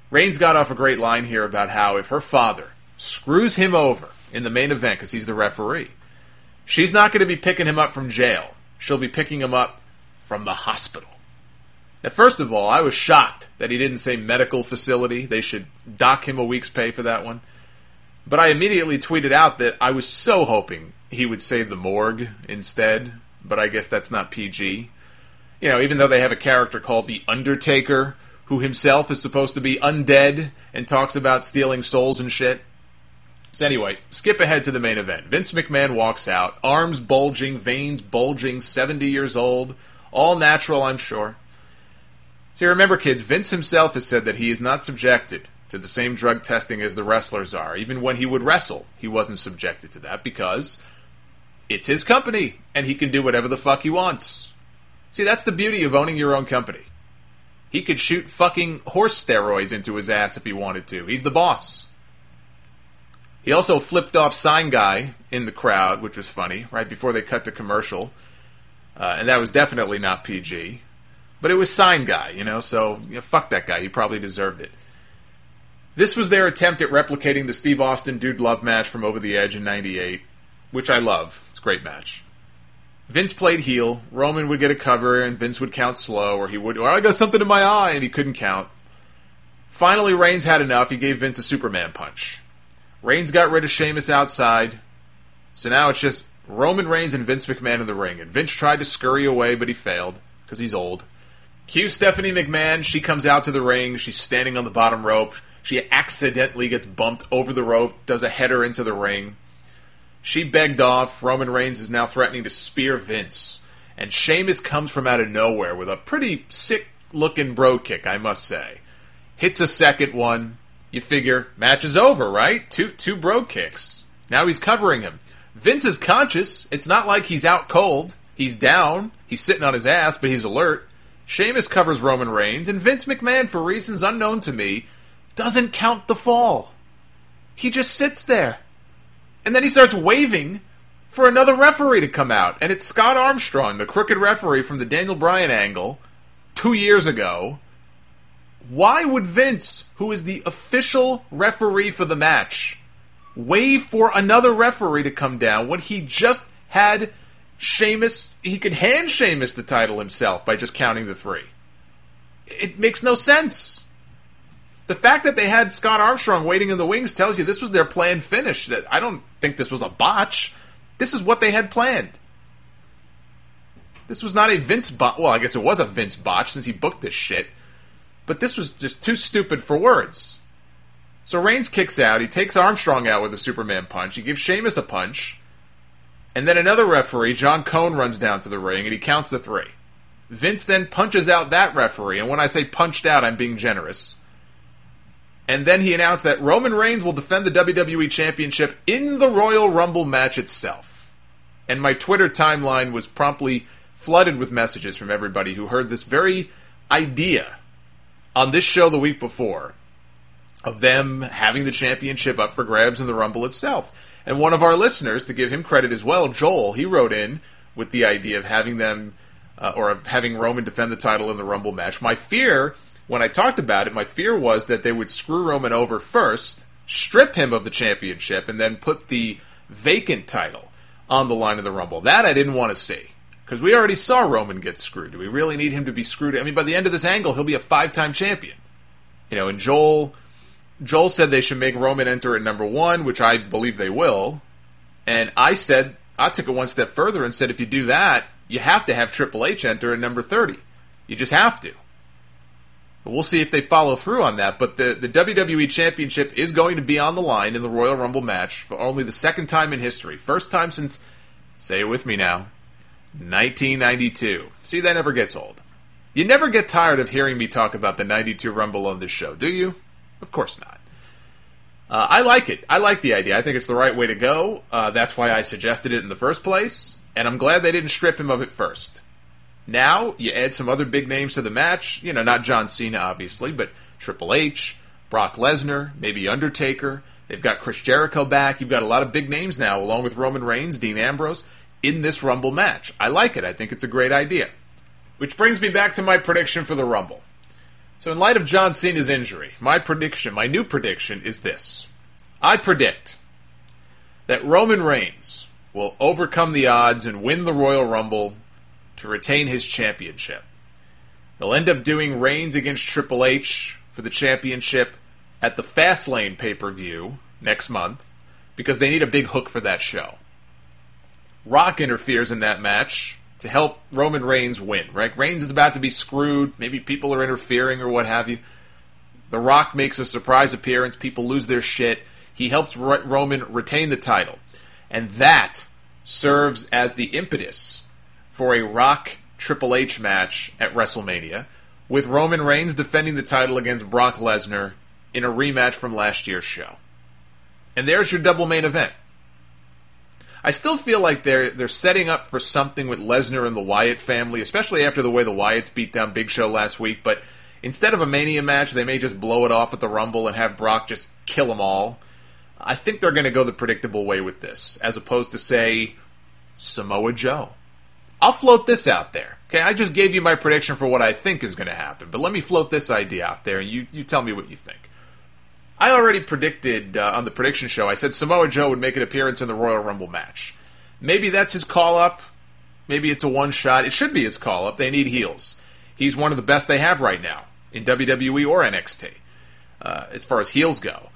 Reigns got off a great line here about how if her father screws him over in the main event because he's the referee, she's not going to be picking him up from jail. She'll be picking him up from the hospital. Now, first of all, I was shocked that he didn't say medical facility. They should dock him a week's pay for that one. But I immediately tweeted out that I was so hoping he would say the morgue instead, but I guess that's not P G. You know, even though they have a character called The Undertaker, who himself is supposed to be undead and talks about stealing souls and shit. So anyway, skip ahead to the main event. Vince McMahon walks out, arms bulging, veins bulging, seventy years old, all natural, I'm sure. So you remember, kids, Vince himself has said that he is not subjected to the same drug testing as the wrestlers are. Even when he would wrestle, he wasn't subjected to that because it's his company, and he can do whatever the fuck he wants. See, that's the beauty of owning your own company. He could shoot fucking horse steroids into his ass if he wanted to. He's the boss. He also flipped off Sign Guy in the crowd, which was funny, right before they cut to commercial. Uh, and that was definitely not P G. But it was Sign Guy, you know, so you know, fuck that guy. He probably deserved it. This was their attempt at replicating the Steve Austin Dude Love match from Over the Edge in ninety-eight, which I love. It's a great match. Vince played heel. Roman would get a cover, and Vince would count slow, or he would, or I got something in my eye, and he couldn't count. Finally, Reigns had enough. He gave Vince a Superman punch. Reigns got rid of Sheamus outside, so now it's just Roman Reigns and Vince McMahon in the ring, and Vince tried to scurry away, but he failed, because he's old. Cue Stephanie McMahon. She comes out to the ring. She's standing on the bottom rope. She accidentally gets bumped over the rope, does a header into the ring. She begged off. Roman Reigns is now threatening to spear Vince. And Sheamus comes from out of nowhere with a pretty sick-looking bro kick, I must say. Hits a second one. You figure, match is over, right? Two two bro kicks. Now he's covering him. Vince is conscious. It's not like he's out cold. He's down. He's sitting on his ass, but he's alert. Sheamus covers Roman Reigns, and Vince McMahon, for reasons unknown to me, doesn't count the fall. He just sits there. And then he starts waving for another referee to come out. And it's Scott Armstrong, the crooked referee from the Daniel Bryan angle, two years ago. Why would Vince, who is the official referee for the match, wave for another referee to come down when he just had Sheamus, he could hand Sheamus the title himself by just counting the three? It makes no sense. The fact that they had Scott Armstrong waiting in the wings tells you this was their planned finish. That I don't think this was a botch. This is what they had planned. This was not a Vince botch. Well, I guess it was a Vince botch since he booked this shit. But this was just too stupid for words. So Reigns kicks out. He takes Armstrong out with a Superman punch. He gives Sheamus a punch. And then another referee, John Cone, runs down to the ring and he counts the three. Vince then punches out that referee. And when I say punched out, I'm being generous. And then he announced that Roman Reigns will defend the W W E Championship in the Royal Rumble match itself. And my Twitter timeline was promptly flooded with messages from everybody who heard this very idea on this show the week before of them having the championship up for grabs in the Rumble itself. And one of our listeners, to give him credit as well, Joel, he wrote in with the idea of having them, uh, or of having Roman defend the title in the Rumble match. My fear, when I talked about it, my fear was that they would screw Roman over first, strip him of the championship, and then put the vacant title on the line of the Rumble. That I didn't want to see, because we already saw Roman get screwed. Do we really need him to be screwed? I mean, by the end of this angle, he'll be a five-time champion. You know, and Joel, Joel said they should make Roman enter at number one, which I believe they will. And I said, I took it one step further and said, if you do that, you have to have Triple H enter at number thirty. You just have to. We'll see if they follow through on that, but the, the W W E Championship is going to be on the line in the Royal Rumble match for only the second time in history. First time since, say it with me now, nineteen ninety-two. See, that never gets old. You never get tired of hearing me talk about the ninety-two Rumble on this show, do you? Of course not. Uh, I like it. I like the idea. I think it's the right way to go. Uh, that's why I suggested it in the first place, and I'm glad they didn't strip him of it first. Now, you add some other big names to the match. You know, not John Cena, obviously, but Triple H, Brock Lesnar, maybe Undertaker. They've got Chris Jericho back. You've got a lot of big names now, along with Roman Reigns, Dean Ambrose, in this Rumble match. I like it. I think it's a great idea. Which brings me back to my prediction for the Rumble. So in light of John Cena's injury, my prediction, my new prediction is this. I predict that Roman Reigns will overcome the odds and win the Royal Rumble to retain his championship. They'll end up doing Reigns against Triple H for the championship at the Fastlane pay-per-view next month because they need a big hook for that show. Rock interferes in that match to help Roman Reigns win. Right? Reigns is about to be screwed. Maybe people are interfering or what have you. The Rock makes a surprise appearance. People lose their shit. He helps Ro- Roman retain the title. And that serves as the impetus for a Rock Triple H match at WrestleMania, with Roman Reigns defending the title against Brock Lesnar in a rematch from last year's show. And there's your double main event. I still feel like they're they're setting up for something with Lesnar and the Wyatt family, especially after the way the Wyatts beat down Big Show last week, but instead of a Mania match, they may just blow it off at the Rumble and have Brock just kill them all. I think they're going to go the predictable way with this, as opposed to, say, Samoa Joe. I'll float this out there. Okay, I just gave you my prediction for what I think is going to happen, but let me float this idea out there, and you, you tell me what you think. I already predicted uh, on the prediction show, I said Samoa Joe would make an appearance in the Royal Rumble match. Maybe that's his call-up. Maybe it's a one-shot. It should be his call-up. They need heels. He's one of the best they have right now in W W E or N X T, uh, as far as heels go.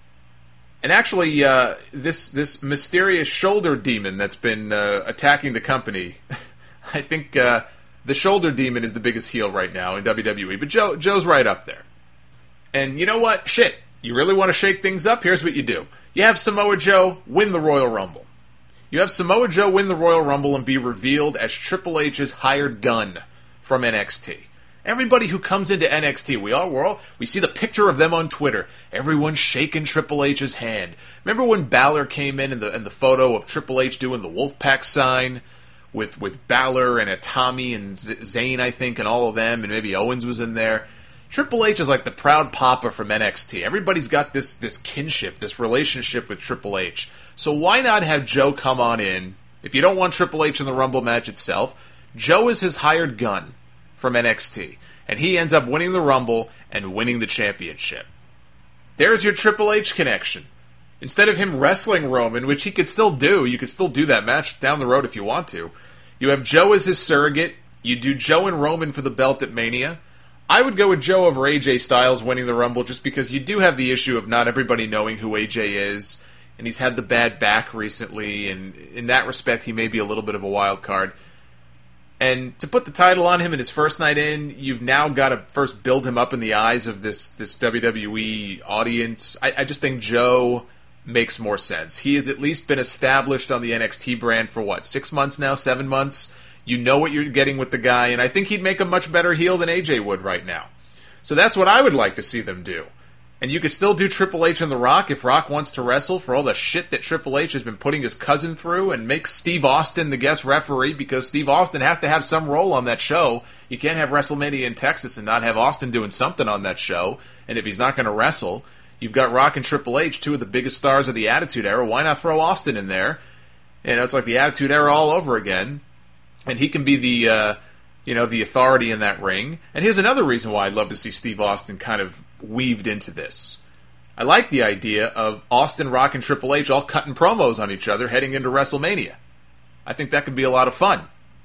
And actually, uh, this this mysterious shoulder demon that's been uh, attacking the company, I think uh, the shoulder demon is the biggest heel right now in W W E. But Joe Joe's right up there. And you know what? Shit. You really want to shake things up? Here's what you do. You have Samoa Joe win the Royal Rumble. You have Samoa Joe win the Royal Rumble and be revealed as Triple H's hired gun from N X T. Everybody who comes into N X T, we all, we're all, we see the picture of them on Twitter. Everyone's shaking Triple H's hand. Remember when Balor came in and the, and the photo of Triple H doing the Wolfpack sign with, with Balor and Atami and Z- Zayn, I think, and all of them, and maybe Owens was in there? Triple H is like the proud papa from N X T. Everybody's got this, this kinship, this relationship with Triple H. So why not have Joe come on in? If you don't want Triple H in the Rumble match itself, Joe is his hired gun from N X T, and he ends up winning the Rumble and winning the championship. There's your Triple H connection. Instead of him wrestling Roman, which he could still do, you could still do that match down the road if you want to, you have Joe as his surrogate, you do Joe and Roman for the belt at Mania. I would go with Joe over A J Styles winning the Rumble just because you do have the issue of not everybody knowing who A J is, and he's had the bad back recently, and in that respect he may be a little bit of a wild card. And to put the title on him in his first night in, you've now got to first build him up in the eyes of this, this W W E audience. I, I just think Joe makes more sense. He has at least been established on the N X T brand for, what, six months now, seven months? You know what you're getting with the guy, and I think he'd make a much better heel than A J would right now. So that's what I would like to see them do. And you could still do Triple H and The Rock if Rock wants to wrestle for all the shit that Triple H has been putting his cousin through, and make Steve Austin the guest referee because Steve Austin has to have some role on that show. You can't have WrestleMania in Texas and not have Austin doing something on that show. And if he's not going to wrestle, you've got Rock and Triple H, two of the biggest stars of the Attitude Era. Why not throw Austin in there? You know, it's like the Attitude Era all over again. And he can be the, uh, you know, the authority in that ring. And here's another reason why I'd love to see Steve Austin kind of weaved into this. I like the idea of Austin, Rock, and Triple H all cutting promos on each other heading into WrestleMania. I think that could be a lot of fun.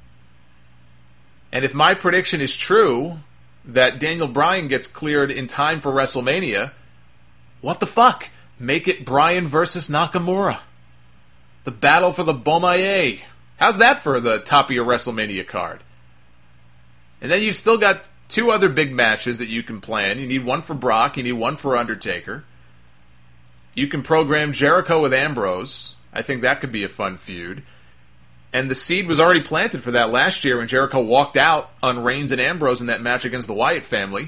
And if my prediction is true, that Daniel Bryan gets cleared in time for WrestleMania, what the fuck? Make it Bryan versus Nakamura. The battle for the Bomaye. How's that for the top of your WrestleMania card? And then you've still got two other big matches that you can plan. You need one for Brock. You need one for Undertaker. You can program Jericho with Ambrose. I think that could be a fun feud. And the seed was already planted for that last year when Jericho walked out on Reigns and Ambrose in that match against the Wyatt family.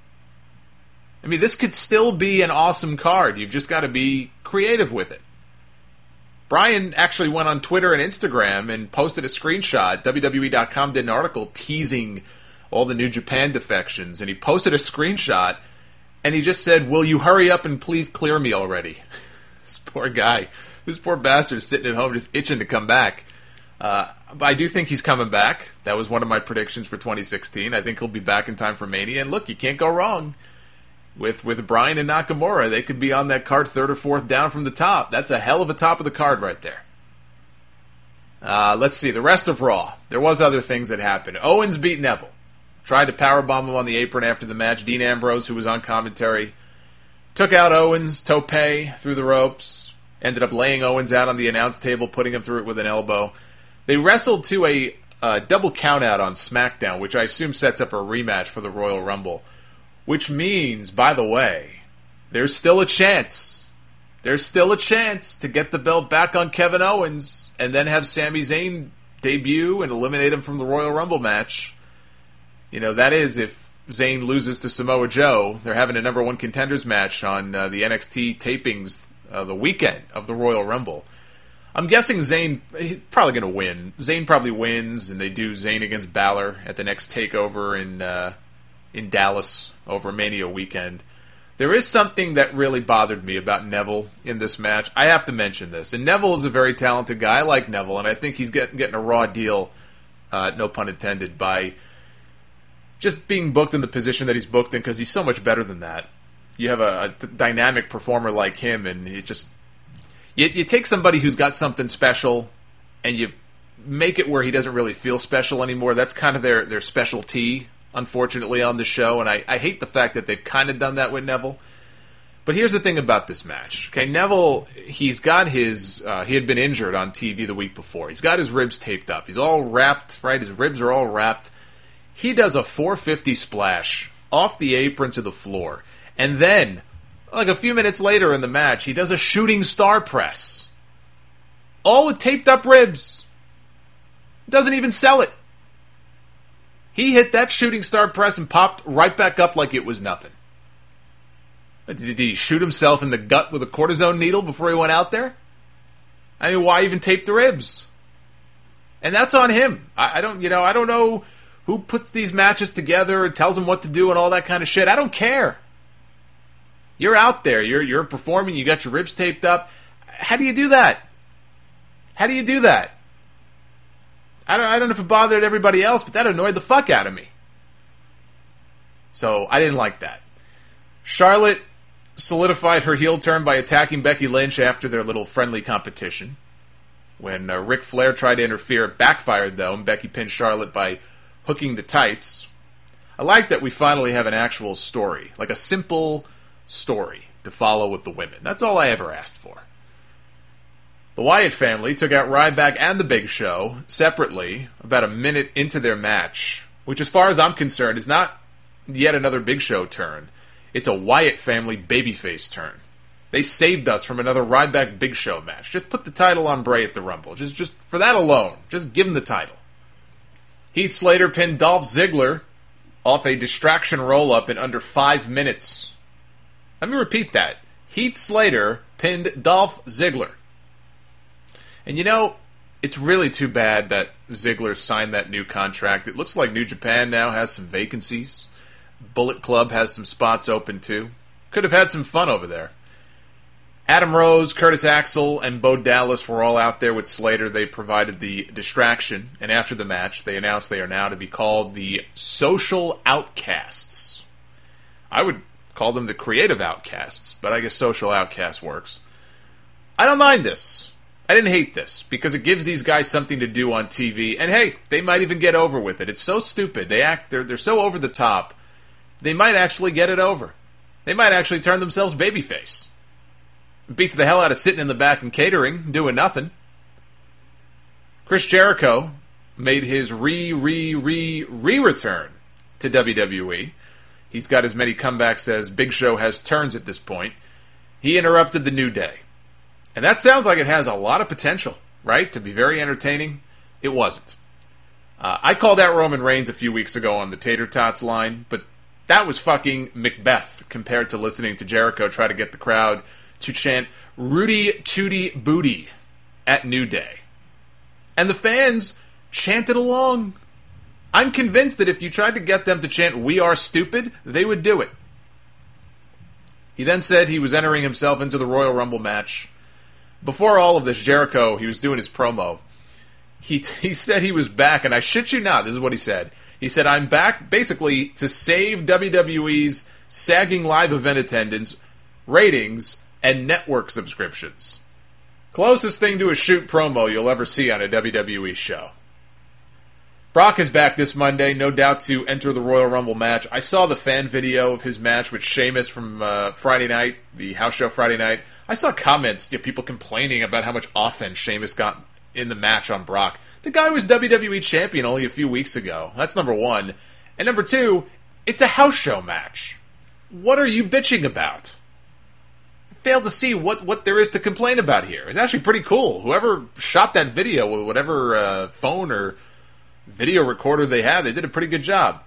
I mean, this could still be an awesome card. You've just got to be creative with it. Bryan actually went on Twitter and Instagram and posted a screenshot. W W E dot com did an article teasing all the New Japan defections, and he posted a screenshot, and he just said, "Will you hurry up and please clear me already?" This poor guy. This poor bastard is sitting at home just itching to come back. Uh, I do think he's coming back. That was one of my predictions for twenty sixteen. I think he'll be back in time for Mania. And look, you can't go wrong with with Bryan and Nakamura. They could be on that card third or fourth down from the top. That's a hell of a top of the card right there. Uh, let's see, the rest of Raw. There was other things that happened. Owens beat Neville. Tried to powerbomb him on the apron after the match. Dean Ambrose, who was on commentary, took out Owens, tope through the ropes. Ended up laying Owens out on the announce table, putting him through it with an elbow. They wrestled to a uh, double countout on SmackDown, which I assume sets up a rematch for the Royal Rumble. Which means, by the way, there's still a chance. There's still a chance to get the belt back on Kevin Owens and then have Sami Zayn debut and eliminate him from the Royal Rumble match. You know, that is if Zayn loses to Samoa Joe. They're having a number one contenders match on uh, the N X T tapings uh, the weekend of the Royal Rumble. I'm guessing Zayn, he's probably going to win. Zayn probably wins, and they do Zayn against Balor at the next takeover in uh, in Dallas over Mania weekend. There is something that really bothered me about Neville in this match. I have to mention this. And Neville is a very talented guy. I like Neville, and I think he's getting, getting a raw deal, uh, no pun intended, by just being booked in the position that he's booked in, because he's so much better than that. You have a, a dynamic performer like him, and you just... You, you take somebody who's got something special, and you make it where he doesn't really feel special anymore. That's kind of their, their specialty, unfortunately, on the show, and I, I hate the fact that they've kind of done that with Neville. But here's the thing about this match. Okay, Neville, he's got his, uh, he had been injured on T V the week before. He's got his ribs taped up. He's all wrapped, right? His ribs are all wrapped. He does a four fifty splash off the apron to the floor. And then, like a few minutes later in the match, he does a shooting star press. All with taped up ribs. Doesn't even sell it. He hit that shooting star press and popped right back up like it was nothing. Did he shoot himself in the gut with a cortisone needle before he went out there? I mean, why even tape the ribs? And that's on him. I, I don't, you know, I don't know who puts these matches together and tells him what to do and all that kind of shit. I don't care. You're out there. You're you're performing. You got your ribs taped up. How do you do that? How do you do that? I don't, I don't know if it bothered everybody else, but that annoyed the fuck out of me. So, I didn't like that. Charlotte solidified her heel turn by attacking Becky Lynch after their little friendly competition. When uh, Ric Flair tried to interfere, it backfired, though, and Becky pinned Charlotte by hooking the tights. I like that we finally have an actual story. Like a simple story to follow with the women. That's all I ever asked for. The Wyatt family took out Ryback and The Big Show separately about a minute into their match, which as far as I'm concerned is not yet another Big Show turn. It's a Wyatt family babyface turn. They saved us from another Ryback Big Show match. Just put the title on Bray at the Rumble. Just, just for that alone, just give him the title. Heath Slater pinned Dolph Ziggler off a distraction roll-up in under five minutes. Let me repeat that. Heath Slater pinned Dolph Ziggler. And you know, it's really too bad that Ziggler signed that new contract. It looks like New Japan now has some vacancies. Bullet Club has some spots open too. Could have had some fun over there. Adam Rose, Curtis Axel, and Bo Dallas were all out there with Slater. They provided the distraction, and after the match, they announced they are now to be called the Social Outcasts. I would call them the Creative Outcasts, but I guess Social Outcast works. I don't mind this. I didn't hate this, because it gives these guys something to do on T V, and hey, they might even get over with it. It's so stupid. They act, they're, they're so over the top, they might actually get it over. They might actually turn themselves babyface. It beats the hell out of sitting in the back and catering, doing nothing. Chris Jericho made his re, re, re, re-return to W W E. He's got as many comebacks as Big Show has turns at this point. He interrupted the New Day. And that sounds like it has a lot of potential, right? To be very entertaining. It wasn't. Uh, I called out Roman Reigns a few weeks ago on the Tater Tots line, but that was fucking Macbeth compared to listening to Jericho try to get the crowd to chant Rudy Tooty Booty at New Day. And the fans chanted along. I'm convinced that if you tried to get them to chant We Are Stupid, they would do it. He then said he was entering himself into the Royal Rumble match. Before all of this, Jericho, he was doing his promo, he he said he was back, and I shit you not, this is what he said. He said, I'm back basically to save W W E's sagging live event attendance, ratings, and network subscriptions. Closest thing to a shoot promo you'll ever see on a W W E show. Brock is back this Monday, no doubt to enter the Royal Rumble match. I saw the fan video of his match with Sheamus from uh, Friday night, the house show Friday night. I saw comments, you know, people complaining about how much offense Sheamus got in the match on Brock. The guy was W W E champion only a few weeks ago. That's number one. And number two, it's a house show match. What are you bitching about? I failed to see what, what there is to complain about here. It's actually pretty cool. Whoever shot that video with whatever uh, phone or video recorder they had, they did a pretty good job.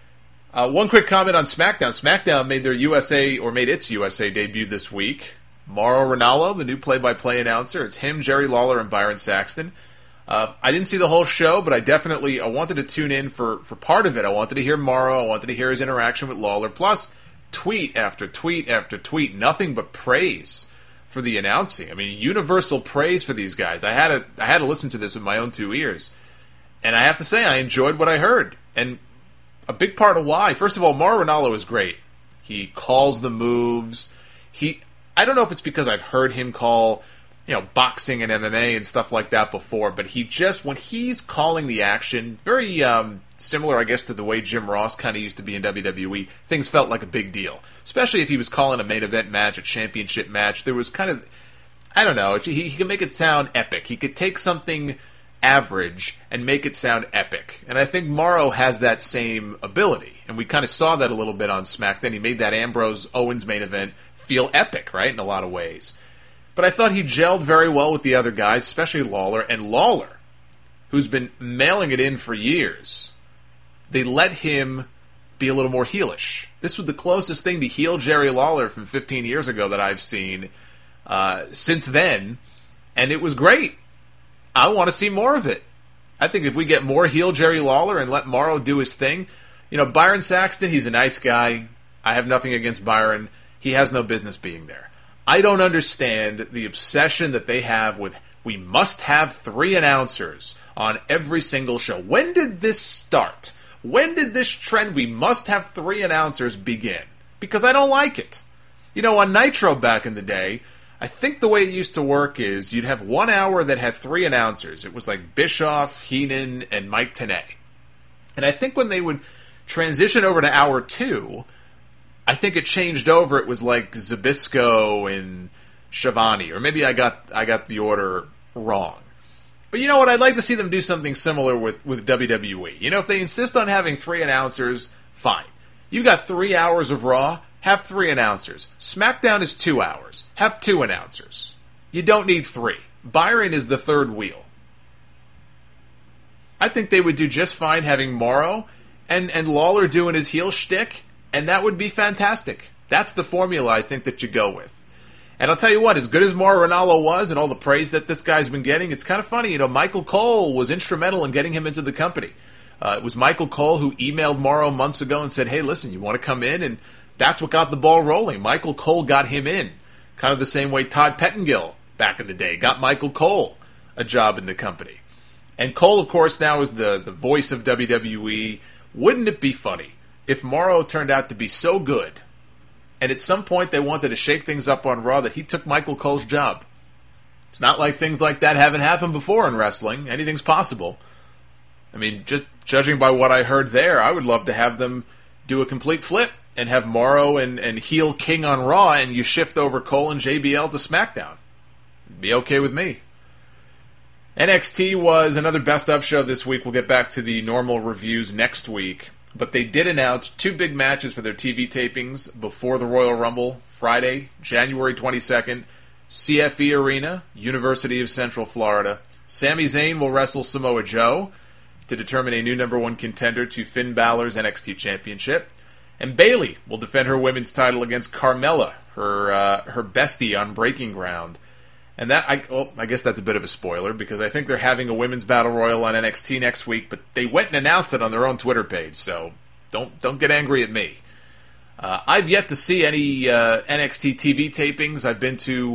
Uh, one quick comment on SmackDown. SmackDown made their U S A, or made its U S A debut this week. Mauro Ranallo, the new play-by-play announcer. It's him, Jerry Lawler, and Byron Saxton. Uh, I didn't see the whole show, but I definitely I wanted to tune in for, for part of it. I wanted to hear Mauro. I wanted to hear his interaction with Lawler. Plus, tweet after tweet after tweet, nothing but praise for the announcing. I mean, universal praise for these guys. I had to I had to listen to this with my own two ears. And I have to say, I enjoyed what I heard. And a big part of why, first of all, Mauro Ranallo is great. He calls the moves. He, I don't know if it's because I've heard him call, you know, boxing and M M A and stuff like that before, but he just, when he's calling the action, very um, similar, I guess, to the way Jim Ross kind of used to be in W W E, things felt like a big deal. Especially if he was calling a main event match, a championship match. There was kind of, I don't know, he, he could make it sound epic. He could take something average and make it sound epic. And I think Mauro has that same ability. And we kind of saw that a little bit on SmackDown. He made that Ambrose-Owens main event feel epic, right, in a lot of ways. But I thought he gelled very well with the other guys, especially Lawler. And Lawler, who's been mailing it in for years, they let him be a little more heelish. This was the closest thing to heel Jerry Lawler from fifteen years ago that I've seen uh, since then. And it was great. I want to see more of it. I think if we get more heel Jerry Lawler and let Mauro do his thing, you know, Byron Saxton, he's a nice guy. I have nothing against Byron. He has no business being there. I don't understand the obsession that they have with, we must have three announcers on every single show. When did this start? When did this trend, we must have three announcers, begin? Because I don't like it. You know, on Nitro back in the day, I think the way it used to work is you'd have one hour that had three announcers. It was like Bischoff, Heenan, and Mike Tenay. And I think when they would transition over to hour two, I think it changed over. It was like Zbyszko and Schiavone, or maybe I got I got the order wrong. But you know what? I'd like to see them do something similar with, with W W E. You know, if they insist on having three announcers, fine. You got three hours of Raw. Have three announcers. SmackDown is two hours. Have two announcers. You don't need three. Byron is the third wheel. I think they would do just fine having Mauro and, and Lawler doing his heel shtick, and that would be fantastic. That's the formula I think that you go with. And I'll tell you what, as good as Mauro Ranallo was and all the praise that this guy's been getting, it's kind of funny. You know, Michael Cole was instrumental in getting him into the company. Uh, it was Michael Cole who emailed Mauro months ago and said, hey, listen, you want to come in? And that's what got the ball rolling. Michael Cole got him in. Kind of the same way Todd Pettengill, back in the day, got Michael Cole a job in the company. And Cole, of course, now is the, the voice of W W E. Wouldn't it be funny if Mauro turned out to be so good, and at some point they wanted to shake things up on Raw, that he took Michael Cole's job? It's not like things like that haven't happened before in wrestling. Anything's possible. I mean, just judging by what I heard there, I would love to have them do a complete flip and have Mauro and, and heel King on Raw, and you shift over Cole and J B L to SmackDown. It'd be okay with me. N X T was another best of show this week. We'll get back to the normal reviews next week. But they did announce two big matches for their T V tapings before the Royal Rumble. Friday, January twenty-second, C F E Arena, University of Central Florida. Sami Zayn will wrestle Samoa Joe to determine a new number one contender to Finn Balor's N X T Championship. And Bayley will defend her women's title against Carmella, her uh, her bestie on Breaking Ground. And that, I, well, I guess that's a bit of a spoiler, because I think they're having a women's battle royal on N X T next week, but they went and announced it on their own Twitter page, so don't don't get angry at me. Uh, I've yet to see any uh, N X T T V tapings. I've been to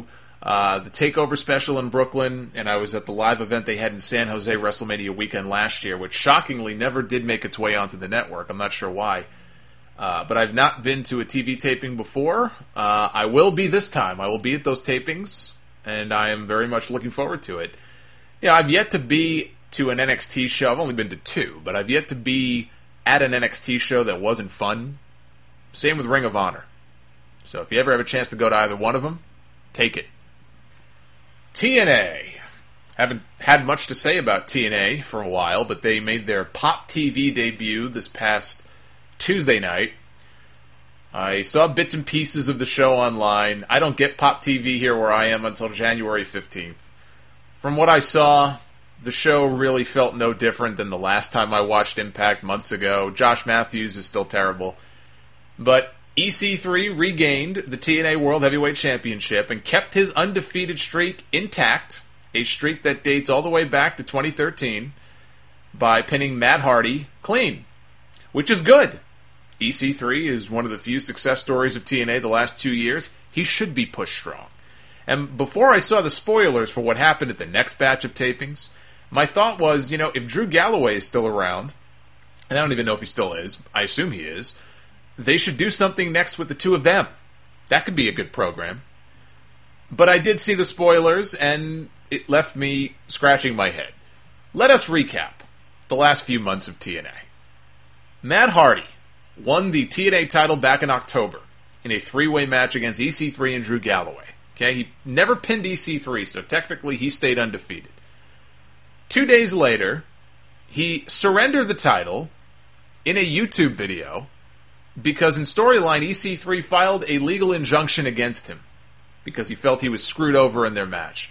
uh, the TakeOver special in Brooklyn, and I was at the live event they had in San Jose WrestleMania weekend last year, which shockingly never did make its way onto the network. I'm not sure why. Uh, but I've not been to a T V taping before. Uh, I will be this time. I will be at those tapings, and I am very much looking forward to it. Yeah, I've yet to be to an N X T show. I've only been to two, but I've yet to be at an N X T show that wasn't fun. Same with Ring of Honor. So if you ever have a chance to go to either one of them, take it. T N A. Haven't had much to say about T N A for a while, but they made their Pop T V debut this past Tuesday night. I saw bits and pieces of the show online. I don't get Pop T V here where I am until January fifteenth. From what I saw, the show really felt no different than the last time I watched Impact months ago. Josh Matthews is still terrible. But E C three regained the T N A World Heavyweight Championship and kept his undefeated streak intact, a streak that dates all the way back to twenty thirteen, by pinning Matt Hardy clean, which is good. E C three is one of the few success stories of T N A the last two years. He should be pushed strong. And before I saw the spoilers for what happened at the next batch of tapings, my thought was, you know, if Drew Galloway is still around, and I don't even know if he still is, I assume he is, they should do something next with the two of them. That could be a good program. But I did see the spoilers, and it left me scratching my head. Let us recap the last few months of T N A. Matt Hardy won the T N A title back in October in a three-way match against E C three and Drew Galloway. Okay, he never pinned E C three, so technically he stayed undefeated. Two days later, he surrendered the title in a YouTube video because in storyline, E C three filed a legal injunction against him because he felt he was screwed over in their match.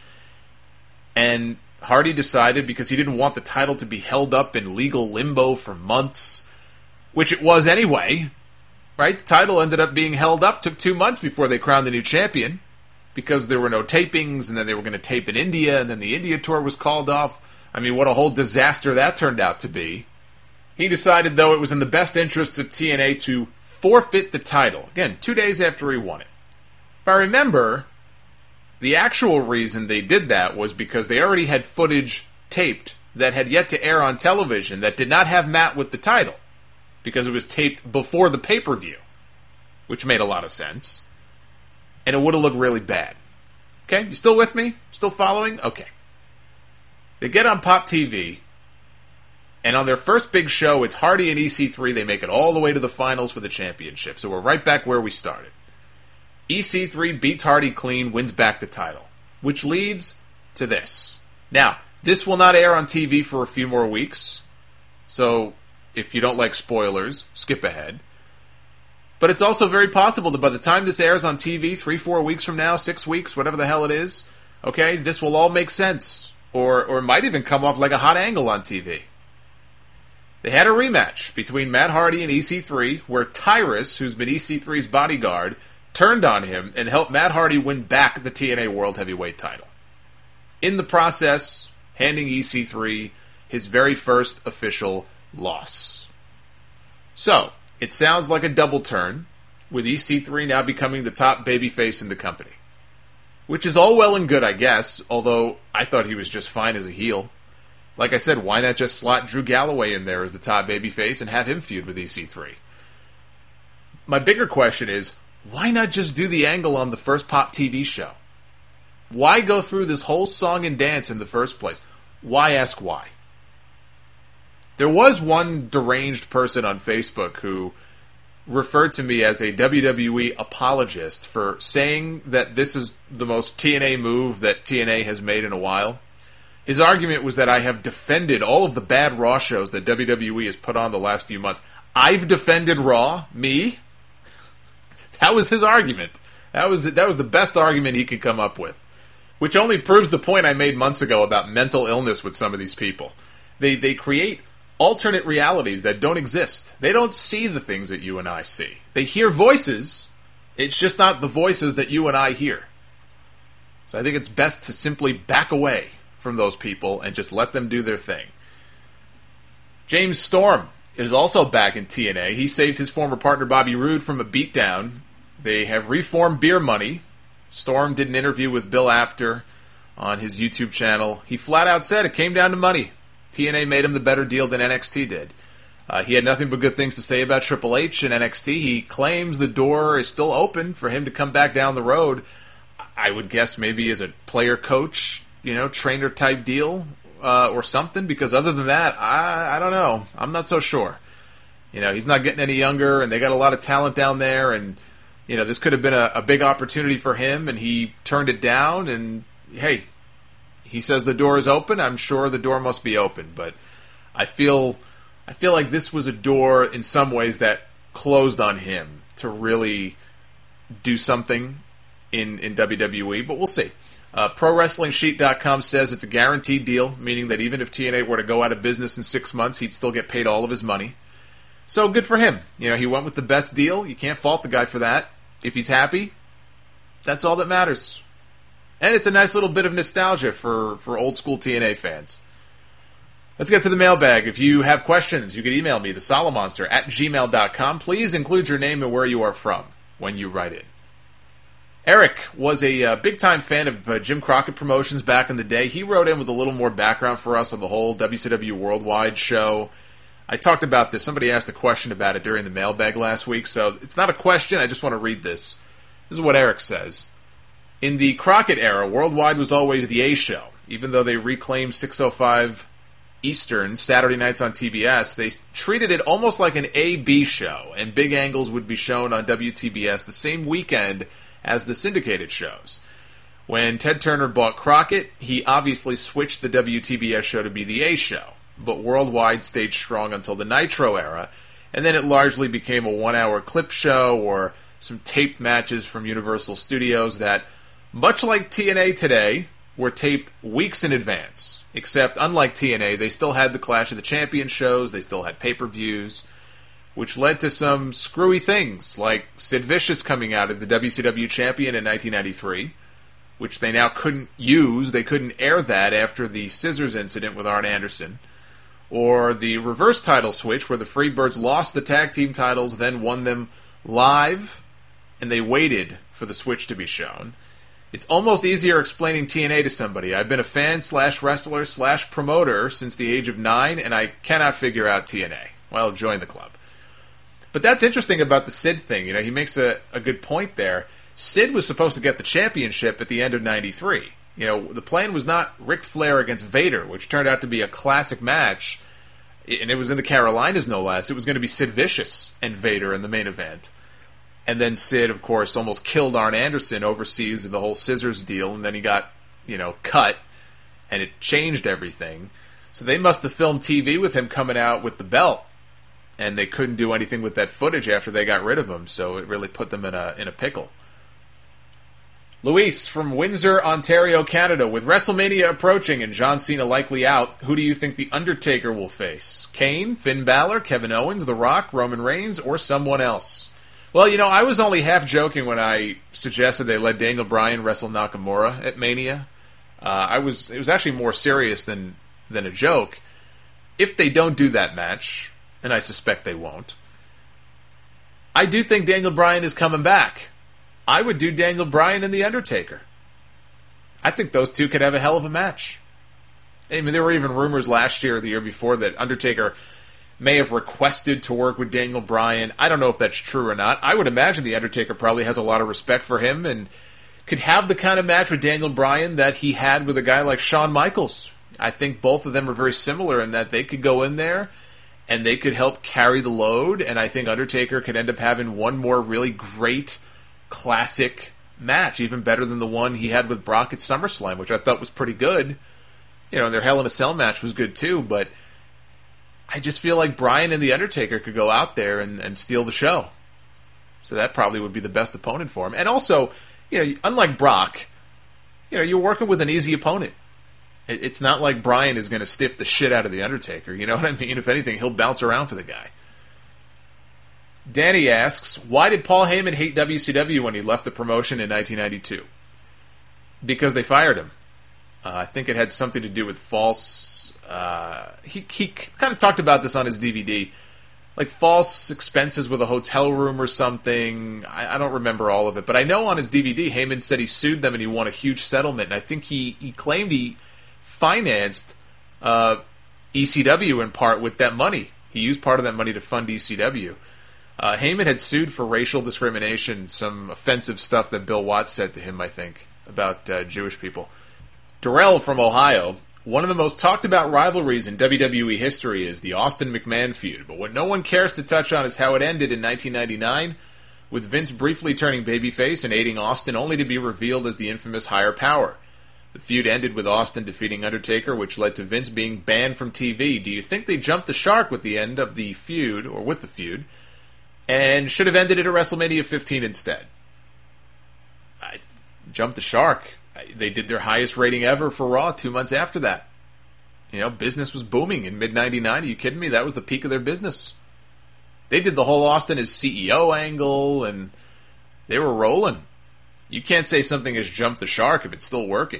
And Hardy decided, because he didn't want the title to be held up in legal limbo for months, which it was anyway, right? The title ended up being held up, took two months before they crowned the new champion, because there were no tapings, and then they were going to tape in India, and then the India tour was called off. I mean, what a whole disaster that turned out to be. He decided, though, it was in the best interests of T N A to forfeit the title. Again, two days after he won it. If I remember, the actual reason they did that was because they already had footage taped that had yet to air on television that did not have Matt with the title, because it was taped before the pay-per-view, which made a lot of sense. And it would have looked really bad. Okay, you still with me? Still following? Okay. They get on Pop T V, and on their first big show, it's Hardy and E C three. They make it all the way to the finals for the championship. So we're right back where we started. E C three beats Hardy clean, wins back the title, which leads to this. Now, this will not air on T V for a few more weeks, so if you don't like spoilers, skip ahead. But it's also very possible that by the time this airs on T V, three, four weeks from now, six weeks, whatever the hell it is, okay, this will all make sense. Or, or it might even come off like a hot angle on T V. They had a rematch between Matt Hardy and E C three, where Tyrus, who's been E C three's bodyguard, turned on him and helped Matt Hardy win back the T N A World Heavyweight title. In the process, handing E C three his very first official loss. So, it sounds like a double turn, with E C three now becoming the top babyface in the company. Which is all well and good, I guess, although I thought he was just fine as a heel. Like I said, why not just slot Drew Galloway in there as the top babyface and have him feud with E C three? My bigger question is, why not just do the angle on the first Pop T V show? Why go through this whole song and dance in the first place? Why ask why? There was one deranged person on Facebook who referred to me as a W W E apologist for saying that this is the most T N A move that T N A has made in a while. His argument was that I have defended all of the bad Raw shows that W W E has put on the last few months. I've defended Raw? Me? That was his argument. That was the, that was the best argument he could come up with. Which only proves the point I made months ago about mental illness with some of these people. They they create alternate realities that don't exist. They don't see the things that you and I see. They hear voices. It's just not the voices that you and I hear. So I think it's best to simply back away from those people and just let them do their thing. James Storm is also back in T N A. He saved his former partner Bobby Roode from a beatdown. They have reformed Beer Money, Storm did an interview with Bill Apter on his YouTube channel. He flat out said it came down to money. T N A made him the better deal than N X T did. Uh, he had nothing but good things to say about Triple H and N X T. He claims the door is still open for him to come back down the road. I would guess maybe as a player coach, you know, trainer type deal uh, or something, because other than that, I, I don't know. I'm not so sure. You know, he's not getting any younger, and they got a lot of talent down there, and, you know, this could have been a, a big opportunity for him, and he turned it down, and, hey, he says the door is open. I'm sure the door must be open, but I feel... I feel like this was a door in some ways that closed on him to really do something in, in W W E, but we'll see. Uh, Pro Wrestling Sheet dot com says it's a guaranteed deal, meaning that even if T N A were to go out of business in six months, he'd still get paid all of his money. So good for him. You know, he went with the best deal. You can't fault the guy for that. If he's happy, that's all that matters. And it's a nice little bit of nostalgia for, for old school T N A fans. Let's get to the mailbag. If you have questions, you can email me, the solomonster at gmail dot com. Please include your name and where you are from when you write in. Eric was a uh, big-time fan of uh, Jim Crockett Promotions back in the day. He wrote in with a little more background for us on the whole W C W Worldwide show. I talked about this. Somebody asked a question about it during the mailbag last week, so it's not a question. I just want to read this. This is what Eric says. In the Crockett era, Worldwide was always the A show. Even though they reclaimed six oh five Eastern Saturday nights on T B S, they treated it almost like an A B show, and big angles would be shown on W T B S the same weekend as the syndicated shows. When Ted Turner bought Crockett, he obviously switched the W T B S show to be the A show, but Worldwide stayed strong until the Nitro era, and then it largely became a one-hour clip show or some taped matches from Universal Studios that, much like T N A today, were taped weeks in advance. Except, unlike T N A, they still had the Clash of the Champions shows, they still had pay-per-views, which led to some screwy things, like Sid Vicious coming out as the W C W champion in nineteen ninety-three, which they now couldn't use, they couldn't air that after the Scissors incident with Arn Anderson, or the reverse title switch, where the Freebirds lost the tag team titles, then won them live, and they waited for the switch to be shown. It's almost easier explaining T N A to somebody. I've been a fan slash wrestler slash promoter since the age of nine, and I cannot figure out T N A. Well, join the club. But that's interesting about the Sid thing. You know, he makes a, a good point there. Sid was supposed to get the championship at the end of ninety-three. You know, the plan was not Ric Flair against Vader, which turned out to be a classic match, and it was in the Carolinas, no less. It was going to be Sid Vicious and Vader in the main event. And then Sid, of course, almost killed Arn Anderson overseas in the whole Scissors deal, and then he got, you know, cut, and it changed everything. So they must have filmed T V with him coming out with the belt, and they couldn't do anything with that footage after they got rid of him, so it really put them in a in a pickle. Luis from Windsor, Ontario, Canada. With WrestleMania approaching and John Cena likely out, who do you think The Undertaker will face? Kane, Finn Balor, Kevin Owens, The Rock, Roman Reigns, or someone else? Well, you know, I was only half joking when I suggested they let Daniel Bryan wrestle Nakamura at Mania. Uh, I was it was actually more serious than than a joke. If they don't do that match, and I suspect they won't, I do think Daniel Bryan is coming back. I would do Daniel Bryan and The Undertaker. I think those two could have a hell of a match. I mean, there were even rumors last year or the year before that Undertaker may have requested to work with Daniel Bryan. I don't know if that's true or not. I would imagine The Undertaker probably has a lot of respect for him and could have the kind of match with Daniel Bryan that he had with a guy like Shawn Michaels. I think both of them are very similar in that they could go in there and they could help carry the load, and I think Undertaker could end up having one more really great classic match, even better than the one he had with Brock at SummerSlam, which I thought was pretty good. You know, their Hell in a Cell match was good too, but I just feel like Bryan and The Undertaker could go out there and, and steal the show. So that probably would be the best opponent for him. And also, you know, unlike Brock, you know, you're working with an easy opponent. It, it's not like Bryan is going to stiff the shit out of The Undertaker. You know what I mean? If anything, he'll bounce around for the guy. Danny asks, why did Paul Heyman hate W C W when he left the promotion in nineteen ninety-two? Because they fired him. Uh, I think it had something to do with false... Uh, he he kind of talked about this on his D V D. like false expenses with a hotel room or something. I, I don't remember all of it, but I know on his D V D, Heyman said he sued them and he won a huge settlement. And I think he, he claimed he financed uh, E C W in part with that money. He used part of that money to fund E C W. Uh, Heyman had sued for racial discrimination, some offensive stuff that Bill Watts said to him, I think, about uh, Jewish people. Darrell from Ohio. One of the most talked about rivalries in W W E history is the Austin McMahon feud, but what no one cares to touch on is how it ended in nineteen ninety-nine, with Vince briefly turning babyface and aiding Austin only to be revealed as the infamous higher power. The feud ended with Austin defeating Undertaker, which led to Vince being banned from T V. Do you think they jumped the shark with the end of the feud, or with the feud, and should have ended it at WrestleMania fifteen instead? I jumped the shark. They did their highest rating ever for Raw two months after that. You know, business was booming in mid ninety-nine. Are you kidding me? That was the peak of their business. They did the whole Austin as C E O angle, and they were rolling. You can't say something has jumped the shark if it's still working.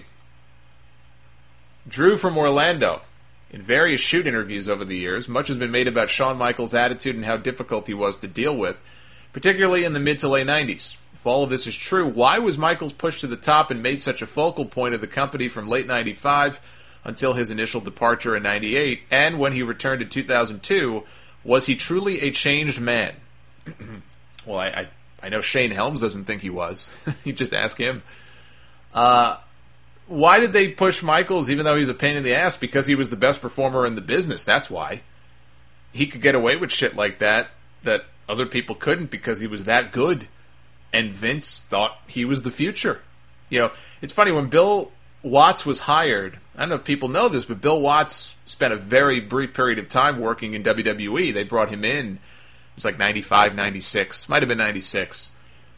Drew from Orlando. In various shoot interviews over the years, much has been made about Shawn Michaels' attitude and how difficult he was to deal with, particularly in the mid to late nineties. If all of this is true, why was Michaels pushed to the top and made such a focal point of the company from late ninety-five until his initial departure in ninety-eight? And when he returned in two thousand two, was he truly a changed man? Well, I, I, I know Shane Helms doesn't think he was. You just ask him. Uh, why did they push Michaels even though he's a pain in the ass? Because he was the best performer in the business. That's why. He could get away with shit like that that other people couldn't because he was that good. And Vince thought he was the future. You know, it's funny, when Bill Watts was hired, I don't know if people know this, but Bill Watts spent a very brief period of time working in W W E. They brought him in, it was like ninety-five, ninety-six, might have been ninety-six.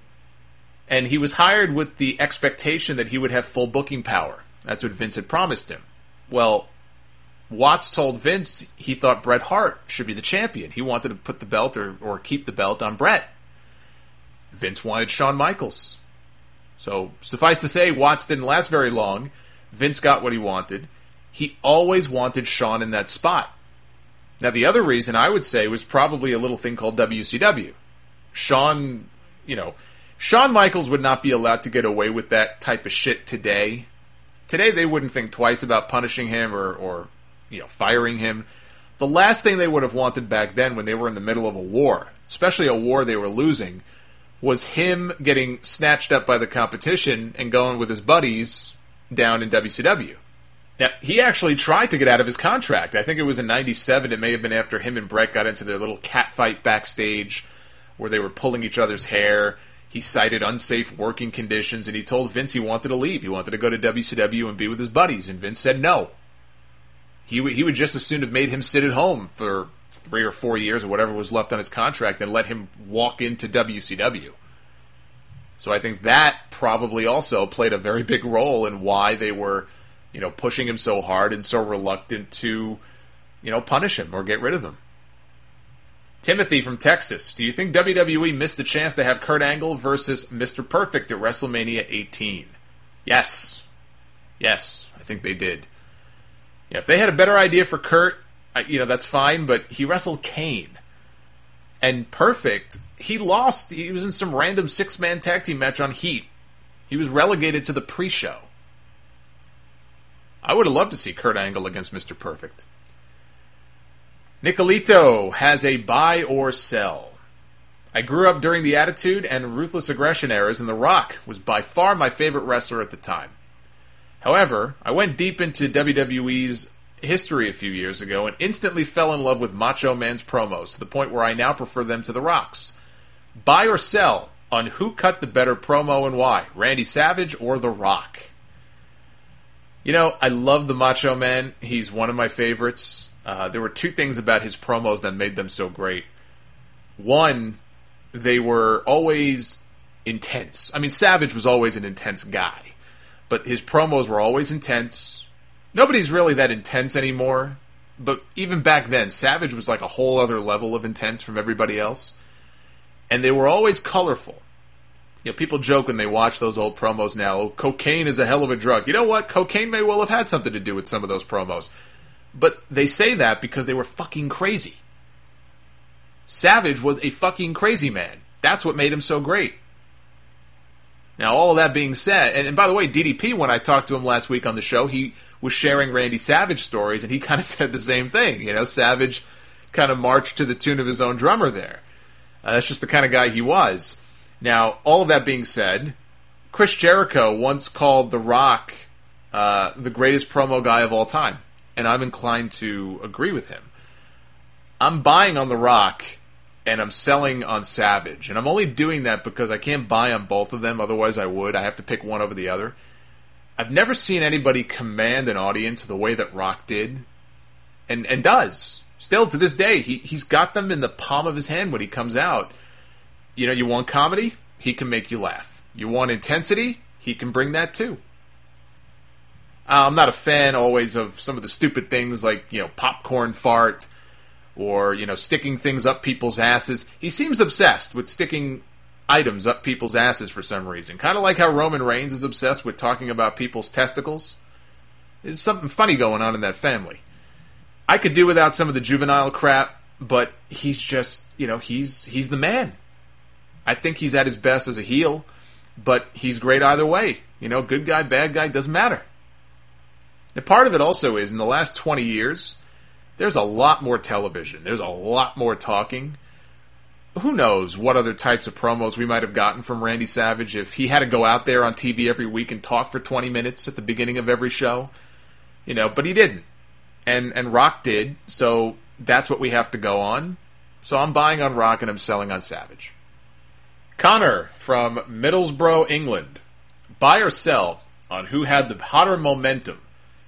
And he was hired with the expectation that he would have full booking power. That's what Vince had promised him. Well, Watts told Vince he thought Bret Hart should be the champion. He wanted to put the belt or, or keep the belt on Bret. Vince wanted Shawn Michaels. So, suffice to say, Watts didn't last very long. Vince got what he wanted. He always wanted Shawn in that spot. Now, the other reason I would say was probably a little thing called W C W. Shawn, you know, Shawn Michaels would not be allowed to get away with that type of shit today. Today, they wouldn't think twice about punishing him or, or you know, firing him. The last thing they would have wanted back then when they were in the middle of a war, especially a war they were losing, was him getting snatched up by the competition and going with his buddies down in W C W. Now, he actually tried to get out of his contract. I think it was in ninety-seven. It may have been after him and Bret got into their little cat fight backstage where they were pulling each other's hair. He cited unsafe working conditions, and he told Vince he wanted to leave. He wanted to go to W C W and be with his buddies, and Vince said no. He, w- he would just as soon have made him sit at home for three or four years or whatever was left on his contract and let him walk into W C W. So I think that probably also played a very big role in why they were, you know, pushing him so hard and so reluctant to, you know, punish him or get rid of him. Timothy from Texas. Do you think W W E missed the chance to have Kurt Angle versus Mister Perfect at WrestleMania eighteen? Yes. Yes, I think they did. Yeah, if they had a better idea for Kurt, you know, that's fine, but he wrestled Kane. And Perfect, he lost. He was in some random six-man tag team match on Heat. He was relegated to the pre-show. I would have loved to see Kurt Angle against Mister Perfect. Nicolito has a buy or sell. I grew up during the Attitude and Ruthless Aggression eras, and The Rock was by far my favorite wrestler at the time. However, I went deep into W W E's history a few years ago and instantly fell in love with Macho Man's promos to the point where I now prefer them to The Rock's. Buy or sell on who cut the better promo and why, Randy Savage or The Rock? You know, I love the Macho Man. He's one of my favorites. Uh, there were two things about his promos that made them so great. One, they were always intense. I mean, Savage was always an intense guy, but his promos were always intense. Nobody's really that intense anymore, but even back then, Savage was like a whole other level of intense from everybody else. And they were always colorful. You know, people joke when they watch those old promos now, oh, cocaine is a hell of a drug. You know what? Cocaine may well have had something to do with some of those promos. But they say that because they were fucking crazy. Savage was a fucking crazy man. That's what made him so great. Now, all of that being said, and, and by the way, D D P, when I talked to him last week on the show, he was sharing Randy Savage stories, and he kind of said the same thing. You know, Savage kind of marched to the tune of his own drummer there. Uh, that's just the kind of guy he was. Now, all of that being said, Chris Jericho once called The Rock uh, the greatest promo guy of all time, and I'm inclined to agree with him. I'm buying on The Rock, and I'm selling on Savage, and I'm only doing that because I can't buy on both of them, otherwise I would. I have to pick one over the other. I've never seen anybody command an audience the way that Rock did, and and does. Still, to this day, he, he's got them in the palm of his hand when he comes out. You know, you want comedy? He can make you laugh. You want intensity? He can bring that too. Uh, I'm not a fan always of some of the stupid things like, you know, popcorn fart or, you know, sticking things up people's asses. He seems obsessed with sticking items up people's asses for some reason. Kind of like how Roman Reigns is obsessed with talking about people's testicles. There's something funny going on in that family. I could do without some of the juvenile crap, but he's just, you know, he's he's the man. I think he's at his best as a heel, but he's great either way. You know, good guy, bad guy, doesn't matter. And part of it also is, in the last twenty years, there's a lot more television. There's a lot more talking. Who knows what other types of promos we might have gotten from Randy Savage if he had to go out there on T V every week and talk for twenty minutes at the beginning of every show. You know, but he didn't. And and Rock did, so that's what we have to go on. So I'm buying on Rock and I'm selling on Savage. Connor from Middlesbrough, England. Buy or sell on who had the hotter momentum,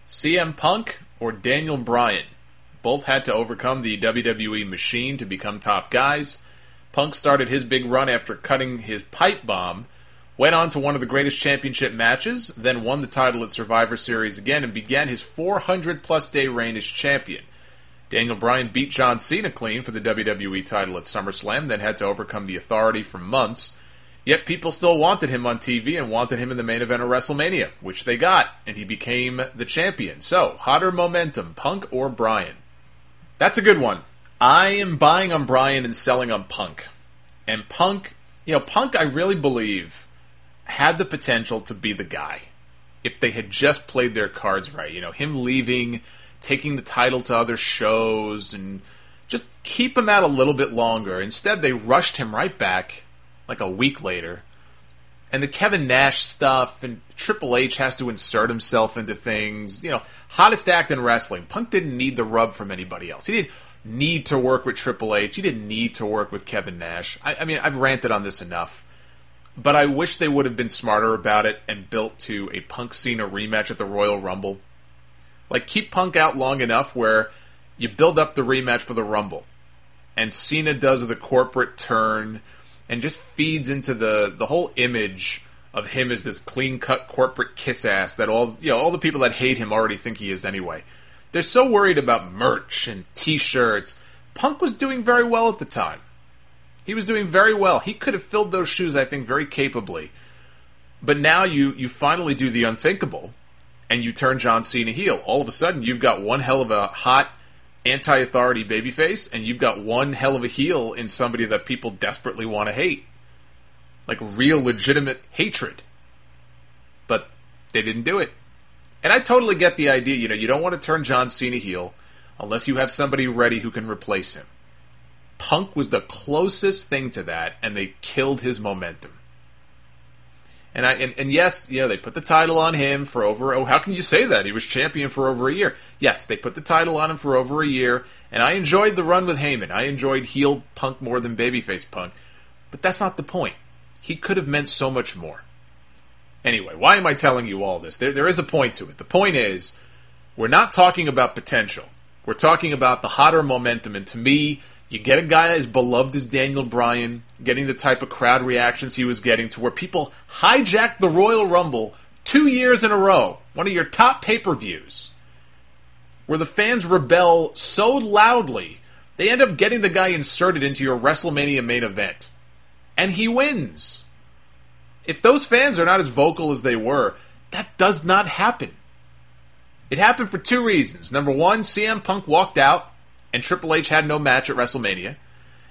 C M Punk or Daniel Bryan? Both had to overcome the W W E machine to become top guys. Punk started his big run after cutting his pipe bomb, went on to one of the greatest championship matches, then won the title at Survivor Series again, and began his four hundred plus day reign as champion. Daniel Bryan beat John Cena clean for the W W E title at SummerSlam, then had to overcome the Authority for months. Yet people still wanted him on T V and wanted him in the main event of WrestleMania, which they got, and he became the champion. So, hotter momentum, Punk or Bryan? That's a good one. I am buying on Bryan and selling on Punk. And Punk, you know, Punk, I really believe, had the potential to be the guy if they had just played their cards right. You know, him leaving, taking the title to other shows, and just keep him out a little bit longer. Instead, they rushed him right back like a week later. And the Kevin Nash stuff, and Triple H has to insert himself into things. You know, hottest act in wrestling. Punk didn't need the rub from anybody else. He didn't need to work with Triple H. He didn't need to work with Kevin Nash. I, I mean, I've ranted on this enough. But I wish they would have been smarter about it and built to a Punk Cena rematch at the Royal Rumble. Like, keep Punk out long enough where you build up the rematch for the Rumble. And Cena does the corporate turn and just feeds into the, the whole image of him as this clean-cut corporate kiss-ass that all, you know, all the people that hate him already think he is anyway. They're so worried about merch and T-shirts. Punk was doing very well at the time. He was doing very well. He could have filled those shoes, I think, very capably. But now you, you finally do the unthinkable, and you turn John Cena heel. All of a sudden, you've got one hell of a hot anti-authority babyface, and you've got one hell of a heel in somebody that people desperately want to hate. Like, real, legitimate hatred. But they didn't do it. And I totally get the idea, you know, you don't want to turn John Cena heel unless you have somebody ready who can replace him. Punk was the closest thing to that, and they killed his momentum. And I and, and yes, yeah, they put the title on him for over, oh, how can you say that? He was champion for over a year. Yes, they put the title on him for over a year, and I enjoyed the run with Heyman. I enjoyed heel Punk more than babyface Punk. But that's not the point. He could have meant so much more. Anyway, why am I telling you all this? There, there is a point to it. The point is, we're not talking about potential. We're talking about the hotter momentum, and to me, you get a guy as beloved as Daniel Bryan, getting the type of crowd reactions he was getting to where people hijacked the Royal Rumble two years in a row, one of your top pay-per-views, where the fans rebel so loudly, they end up getting the guy inserted into your WrestleMania main event. And he wins. If those fans are not as vocal as they were, that does not happen. It happened for two reasons. Number one, C M Punk walked out, and Triple H had no match at WrestleMania.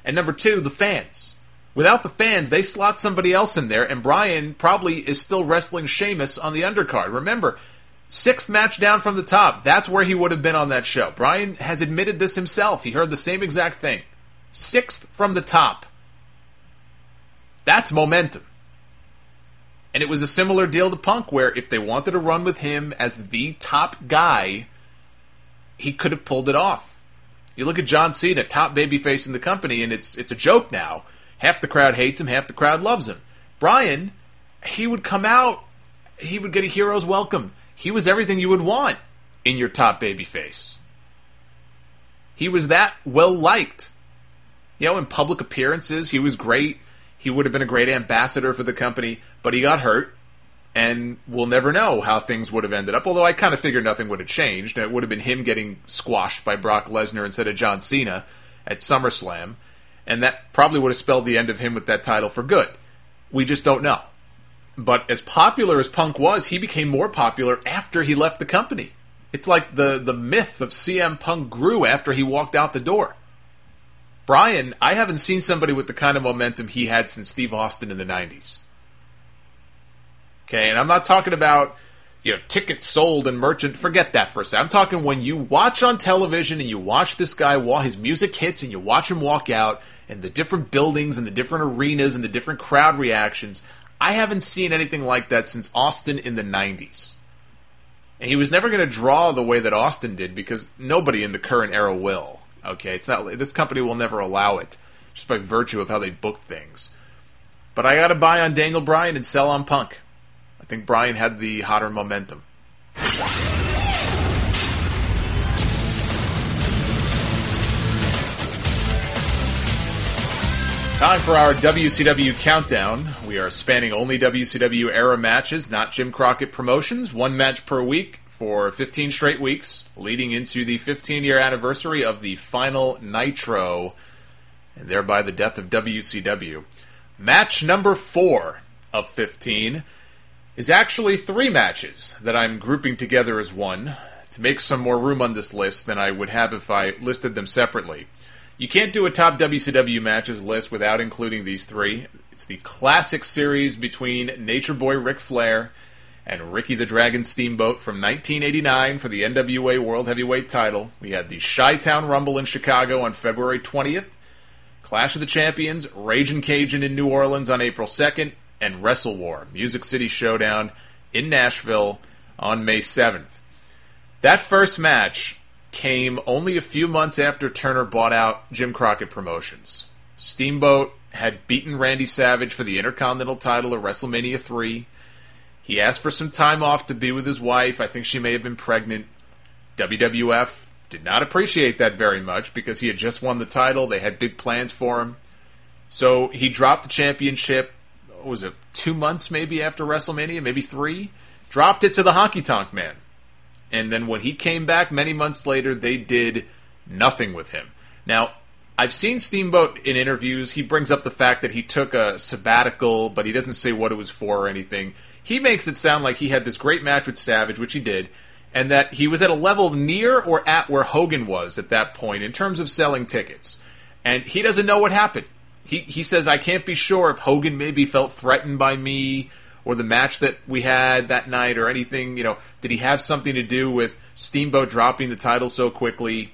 And number two, the fans. Without the fans, they slot somebody else in there, and Bryan probably is still wrestling Sheamus on the undercard. Remember, sixth match down from the top. That's where he would have been on that show. Bryan has admitted this himself. He heard the same exact thing. Sixth from the top. That's momentum. And it was a similar deal to Punk, where if they wanted to run with him as the top guy, he could have pulled it off. You look at John Cena, top babyface in the company, and it's it's a joke now. Half the crowd hates him, half the crowd loves him. Bryan, he would come out, he would get a hero's welcome. He was everything you would want in your top babyface. He was that well-liked. You know, in public appearances, he was great. He would have been a great ambassador for the company, but he got hurt, and we'll never know how things would have ended up, although I kind of figured nothing would have changed. It would have been him getting squashed by Brock Lesnar instead of John Cena at SummerSlam, and that probably would have spelled the end of him with that title for good. We just don't know. But as popular as Punk was, he became more popular after he left the company. It's like the, the myth of C M Punk grew after he walked out the door. Bryan, I haven't seen somebody with the kind of momentum he had since Steve Austin in the nineties. Okay, and I'm not talking about, you know, tickets sold and merchant. Forget that for a second. I'm talking when you watch on television and you watch this guy, while his music hits and you watch him walk out, and the different buildings and the different arenas and the different crowd reactions. I haven't seen anything like that since Austin in the nineties. And he was never going to draw the way that Austin did, because nobody in the current era will. Okay, it's not. This company will never allow it, just by virtue of how they book things. But I got to buy on Daniel Bryan and sell on Punk. I think Bryan had the hotter momentum. Time for our W C W countdown. We are spanning only W C W era matches, not Jim Crockett promotions. One match per week for fifteen straight weeks, leading into the fifteen-year anniversary of the final Nitro, and thereby the death of W C W. Match number four of fifteen is actually three matches that I'm grouping together as one to make some more room on this list than I would have if I listed them separately. You can't do a top W C W matches list without including these three. It's the classic series between Nature Boy Ric Flair and Ricky the Dragon Steamboat from nineteen eighty-nine for the N W A World Heavyweight title. We had the Chi-Town Rumble in Chicago on February twentieth, Clash of the Champions, Ragin' Cajun in New Orleans on April second, and Wrestle War, Music City Showdown in Nashville on May seventh. That first match came only a few months after Turner bought out Jim Crockett Promotions. Steamboat had beaten Randy Savage for the Intercontinental title at WrestleMania three. He asked for some time off to be with his wife. I think she may have been pregnant. W W F did not appreciate that very much because he had just won the title. They had big plans for him. So he dropped the championship, what was it, two months maybe after WrestleMania, maybe three? Dropped it to the Honky Tonk Man. And then when he came back many months later, they did nothing with him. Now, I've seen Steamboat in interviews. He brings up the fact that he took a sabbatical, but he doesn't say what it was for or anything. He makes it sound like he had this great match with Savage, which he did, and that he was at a level near or at where Hogan was at that point in terms of selling tickets. And he doesn't know what happened. He he says, I can't be sure if Hogan maybe felt threatened by me or the match that we had that night or anything. You know, did he have something to do with Steamboat dropping the title so quickly?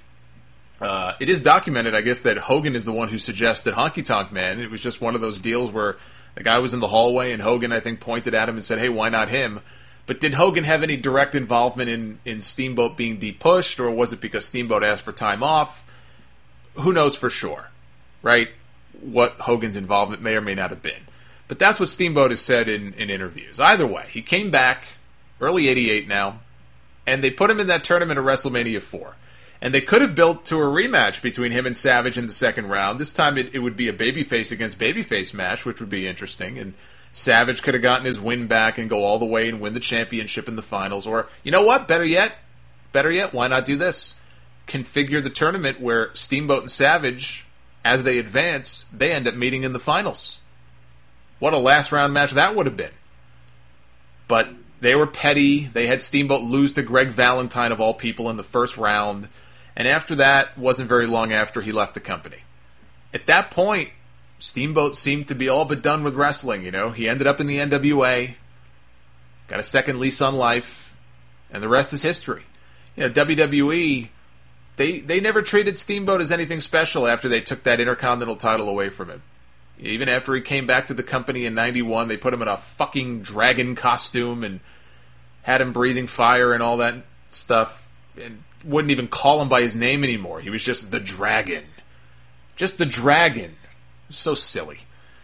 Uh, it is documented, I guess, that Hogan is the one who suggested Honky Tonk Man. It was just one of those deals where the guy was in the hallway and Hogan, I think, pointed at him and said, hey, why not him? But did Hogan have any direct involvement in, in Steamboat being depushed, or was it because Steamboat asked for time off? Who knows for sure, right? What Hogan's involvement may or may not have been. But that's what Steamboat has said in, in interviews. Either way, he came back, early eighty-eight now, and they put him in that tournament of WrestleMania four. And they could have built to a rematch between him and Savage in the second round. This time it, it would be a babyface against babyface match, which would be interesting. And Savage could have gotten his win back and go all the way and win the championship in the finals. Or, you know what? Better yet, better yet, why not do this? Configure the tournament where Steamboat and Savage, as they advance, they end up meeting in the finals. What a last round match that would have been. But they were petty. They had Steamboat lose to Greg Valentine, of all people, in the first round. And after that, wasn't very long after he left the company. At that point, Steamboat seemed to be all but done with wrestling, you know. He ended up in the N W A, got a second lease on life, and the rest is history. You know, W W E, they they never treated Steamboat as anything special after they took that Intercontinental title away from him. Even after he came back to the company in ninety-one, they put him in a fucking dragon costume and had him breathing fire and all that stuff, and wouldn't even call him by his name anymore. He was just the Dragon. Just the Dragon. So silly.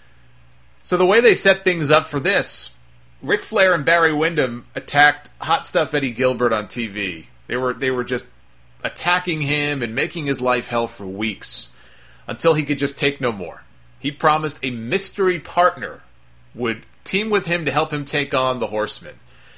So the way they set things up for this, Ric Flair and Barry Windham attacked Hot Stuff Eddie Gilbert on T V. They were they were just attacking him and making his life hell for weeks until he could just take no more. He promised a mystery partner would team with him to help him take on the Horsemen.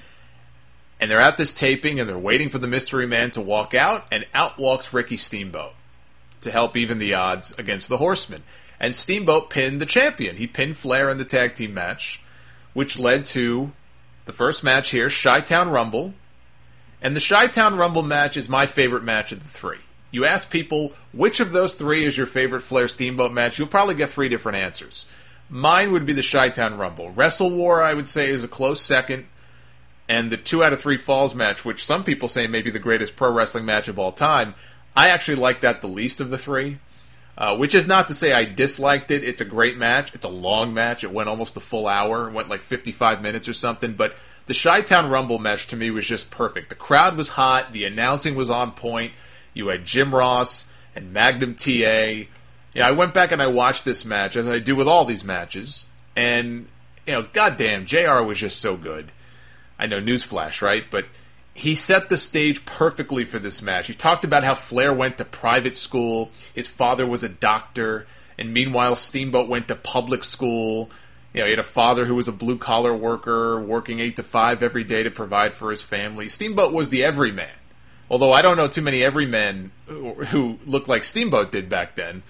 And they're at this taping and they're waiting for the mystery man to walk out, and out walks Ricky Steamboat to help even the odds against the Horsemen. And Steamboat pinned the champion. He pinned Flair in the tag team match, which led to the first match here, Chi-Town Rumble. And the Chi-Town Rumble match is my favorite match of the three. You ask people, which of those three is your favorite Flair-Steamboat match? You'll probably get three different answers. Mine would be the Chi-Town Rumble. Wrestle War, I would say, is a close second. And the two out of three falls match, which some people say may be the greatest pro wrestling match of all time, I actually like that the least of the three. Uh, which is not to say I disliked it. It's a great match. It's a long match. It went almost a full hour. It went like fifty-five minutes or something. But the Chi-Town Rumble match to me was just perfect. The crowd was hot. The announcing was on point. You had Jim Ross and Magnum T A. Yeah, I went back and I watched this match, as I do with all these matches. And, you know, goddamn, J R was just so good. I know, newsflash, right? But he set the stage perfectly for this match. He talked about how Flair went to private school, his father was a doctor, and meanwhile Steamboat went to public school. You know, he had a father who was a blue-collar worker, working eight to five every day to provide for his family. Steamboat was the everyman. Although I don't know too many everymen who looked like Steamboat did back then.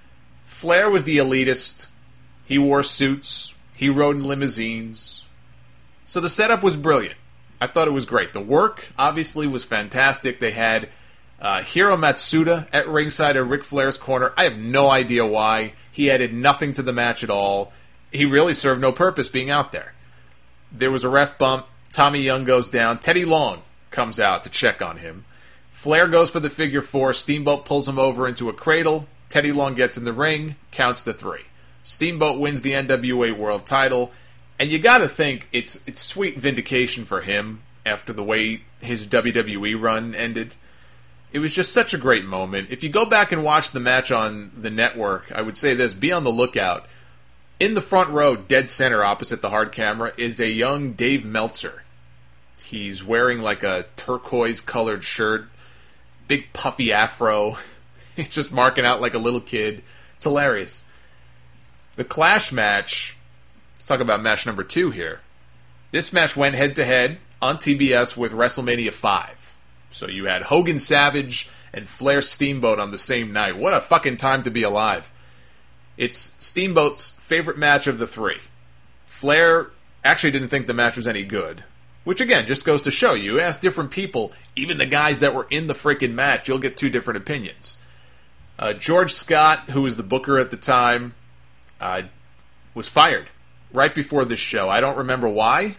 Flair was the elitist. He wore suits. He rode in limousines. So the setup was brilliant. I thought it was great. The work, obviously, was fantastic. They had uh, Hiro Matsuda at ringside at Ric Flair's corner. I have no idea why. He added nothing to the match at all. He really served no purpose being out there. There was a ref bump. Tommy Young goes down. Teddy Long comes out to check on him. Flair goes for the figure four. Steamboat pulls him over into a cradle. Teddy Long gets in the ring, counts to three. Steamboat wins the N W A World title. And you gotta think it's it's sweet vindication for him after the way his W W E run ended. It was just such a great moment. If you go back and watch the match on the network, I would say this, be on the lookout. In the front row, dead center opposite the hard camera, is a young Dave Meltzer. He's wearing like a turquoise-colored shirt, big puffy afro. He's just marking out like a little kid. It's hilarious. The Clash match... Talk about match number two here. This match went head-to-head on T B S with WrestleMania five. So you had Hogan Savage and Flair Steamboat on the same night. What a fucking time to be alive. It's Steamboat's favorite match of the three. Flair actually didn't think the match was any good. Which, again, just goes to show you. Ask different people, even the guys that were in the freaking match, you'll get two different opinions. Uh, George Scott, who was the booker at the time, uh, was fired right before this show. I don't remember why.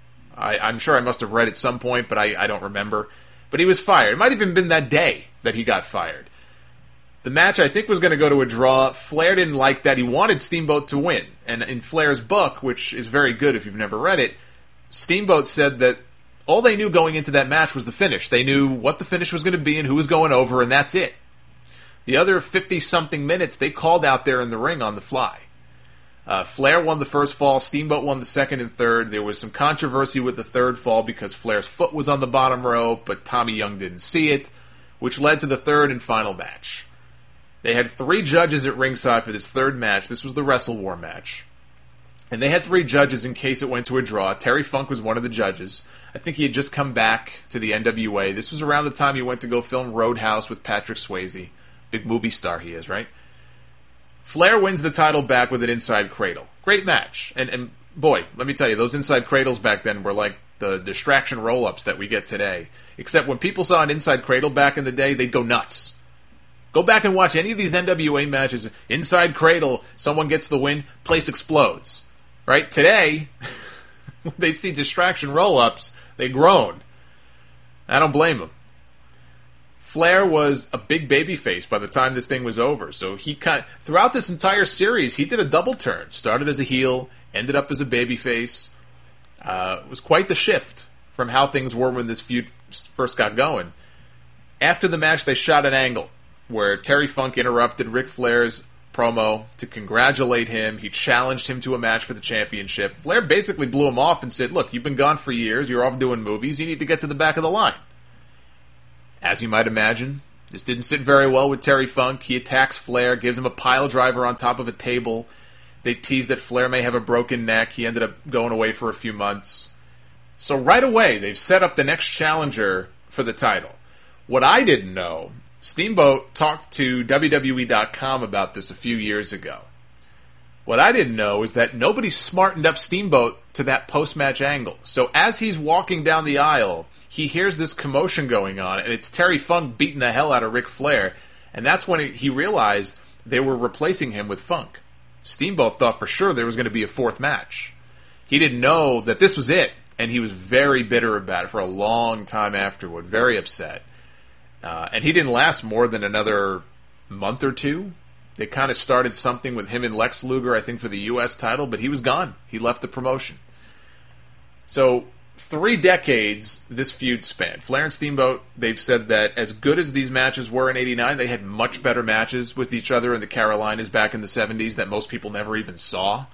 I, I'm sure I must have read at some point, but I, I don't remember. But he was fired. It might have even been that day that he got fired. The match, I think, was going to go to a draw. Flair didn't like that. He wanted Steamboat to win. And in Flair's book, which is very good if you've never read it, Steamboat said that all they knew going into that match was the finish. They knew what the finish was going to be and who was going over, and that's it. The other fifty-something minutes, they called out there in the ring on the fly. Uh, Flair won the first fall. Steamboat won the second and third. There was some controversy with the third fall because Flair's foot was on the bottom rope, but Tommy Young didn't see it, which led to the third and final match. They had three judges at ringside for this third match. This was the Wrestle War match. And they had three judges in case it went to a draw. Terry Funk was one of the judges. I think he had just come back to the N W A. This was around the time he went to go film Roadhouse with Patrick Swayze. Big movie star he is, right? Flair wins the title back with an inside cradle. Great match. And, and boy, let me tell you, those inside cradles back then were like the distraction roll-ups that we get today. Except when people saw an inside cradle back in the day, they'd go nuts. Go back and watch any of these N W A matches. Inside Cradle, someone gets the win, place explodes. Right? Today, when they see distraction roll-ups, they groan. I don't blame them. Flair was a big babyface by the time this thing was over. So he kind of, throughout this entire series, he did a double turn. Started as a heel, ended up as a babyface. Uh, it was quite the shift from how things were when this feud first got going. After the match, they shot an angle where Terry Funk interrupted Ric Flair's promo to congratulate him. He challenged him to a match for the championship. Flair basically blew him off and said, look, you've been gone for years. You're off doing movies. You need to get to the back of the line. As you might imagine, this didn't sit very well with Terry Funk. He attacks Flair, gives him a pile driver on top of a table. They tease that Flair may have a broken neck. He ended up going away for a few months. So right away, they've set up the next challenger for the title. What I didn't know, Steamboat talked to W W E dot com about this a few years ago. What I didn't know is that nobody smartened up Steamboat to that post-match angle. So as he's walking down the aisle, he hears this commotion going on, and it's Terry Funk beating the hell out of Ric Flair, and that's when he realized they were replacing him with Funk. Steamboat thought for sure there was going to be a fourth match. He didn't know that this was it, and he was very bitter about it for a long time afterward, very upset. Uh, and he didn't last more than another month or two. They kind of started something with him and Lex Luger, I think, for the U S title, but he was gone. He left the promotion. So, three decades this feud spanned. Flair and Steamboat, they've said that as good as these matches were in eighty-nine, they had much better matches with each other in the Carolinas back in the seventies that most people never even saw.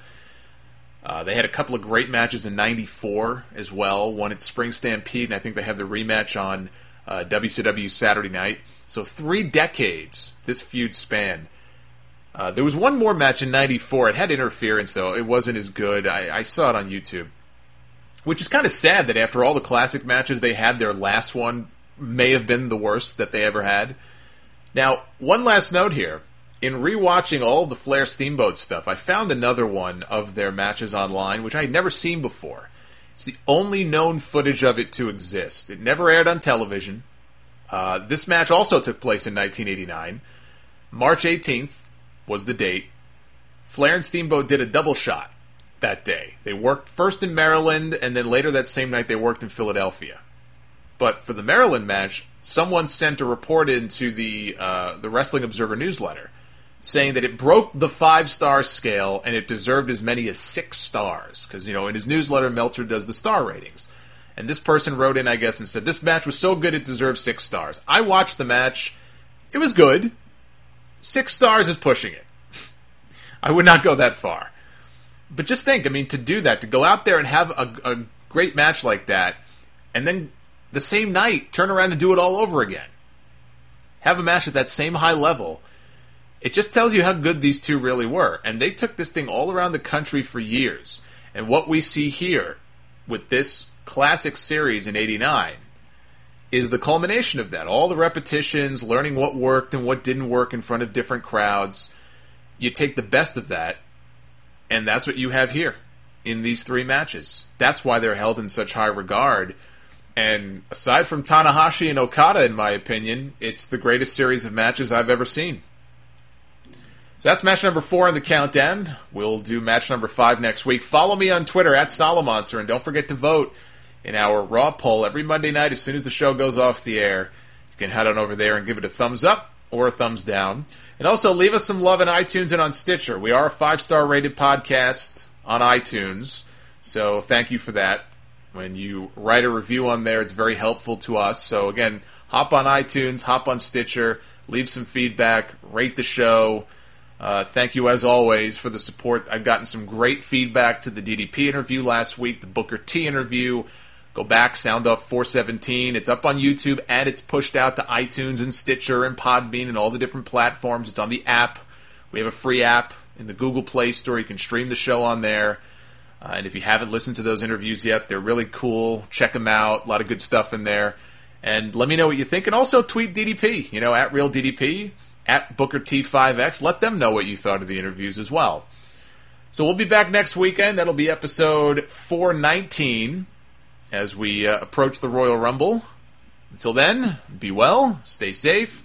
Uh, they had a couple of great matches in ninety-four as well. One at Spring Stampede, and I think they have the rematch on uh, W C W Saturday Night. So three decades this feud spanned. Uh, there was one more match in ninety-four. It had interference, though. It wasn't as good. I, I saw it on YouTube. Which is kind of sad that after all the classic matches they had, their last one may have been the worst that they ever had. Now, one last note here. In rewatching all the Flair Steamboat stuff, I found another one of their matches online, which I had never seen before. It's the only known footage of it to exist. It never aired on television. Uh, this match also took place in nineteen eighty-nine. March eighteenth was the date. Flair and Steamboat did a double shot that day. They worked first in Maryland, and then later that same night they worked in Philadelphia. But for the Maryland match, someone sent a report into the uh, the Wrestling Observer newsletter saying that it broke the five-star scale and it deserved as many as six stars. Because, you know, in his newsletter, Meltzer does the star ratings. And this person wrote in, I guess, and said, this match was so good it deserves six stars. I watched the match. It was good. Six stars is pushing it. I would not go that far. But just think, I mean, to do that, to go out there and have a, a great match like that, and then the same night, turn around and do it all over again. Have a match at that same high level. It just tells you how good these two really were. And they took this thing all around the country for years. And what we see here with this classic series in eighty-nine is the culmination of that. All the repetitions, learning what worked and what didn't work in front of different crowds. You take the best of that, and that's what you have here in these three matches. That's why they're held in such high regard. And aside from Tanahashi and Okada, in my opinion, it's the greatest series of matches I've ever seen. So that's match number four in the countdown. We'll do match number five next week. Follow me on Twitter, at Solomonster, and don't forget to vote in our Raw poll every Monday night as soon as the show goes off the air. You can head on over there and give it a thumbs up or a thumbs down. And also, leave us some love on iTunes and on Stitcher. We are a five-star rated podcast on iTunes, so thank you for that. When you write a review on there, it's very helpful to us. So again, hop on iTunes, hop on Stitcher, leave some feedback, rate the show. Uh, thank you, as always, for the support. I've gotten some great feedback to the D D P interview last week, the Booker T interview. Go back, Sound Off four seventeen. It's up on YouTube, and it's pushed out to iTunes and Stitcher and Podbean and all the different platforms. It's on the app. We have a free app in the Google Play Store. You can stream the show on there. Uh, and if you haven't listened to those interviews yet, they're really cool. Check them out. A lot of good stuff in there. And let me know what you think. And also tweet D D P, you know, at Real D D P, at Booker T five X. Let them know what you thought of the interviews as well. So we'll be back next weekend. That'll be episode four nineteen as we uh, approach the Royal Rumble. Until then, be well, stay safe,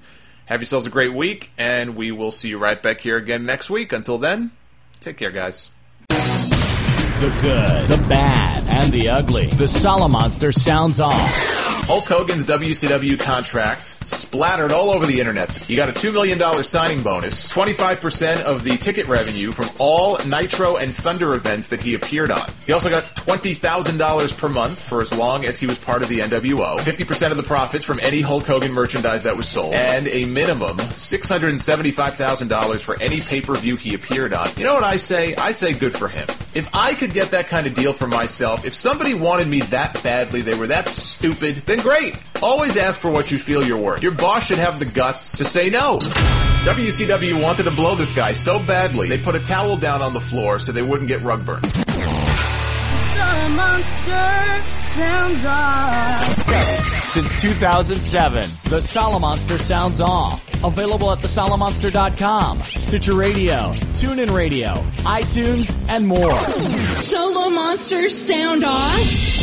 Have yourselves a great week, and we will see you right back here again next week. Until then, take care, guys. The good, the bad, and the ugly. The Solomonster sounds off. Hulk Hogan's W C W contract splattered all over the internet. He got a two million dollars signing bonus, twenty-five percent of the ticket revenue from all Nitro and Thunder events that he appeared on. He also got twenty thousand dollars per month for as long as he was part of the N W O, fifty percent of the profits from any Hulk Hogan merchandise that was sold, and a minimum six hundred seventy-five thousand dollars for any pay-per-view he appeared on. You know what I say? I say good for him. If I could get that kind of deal for myself, if somebody wanted me that badly, they were that stupid, then great. Always ask for what you feel you're worth. Your boss should have the guts to say no. W C W wanted to blow this guy so badly, they put a towel down on the floor so they wouldn't get rug burn. Solomonster sounds off. Since two thousand seven, the Solomonster sounds off. Available at the solomonster dot com, Stitcher Radio, TuneIn Radio, iTunes, and more. Solomonster sound off.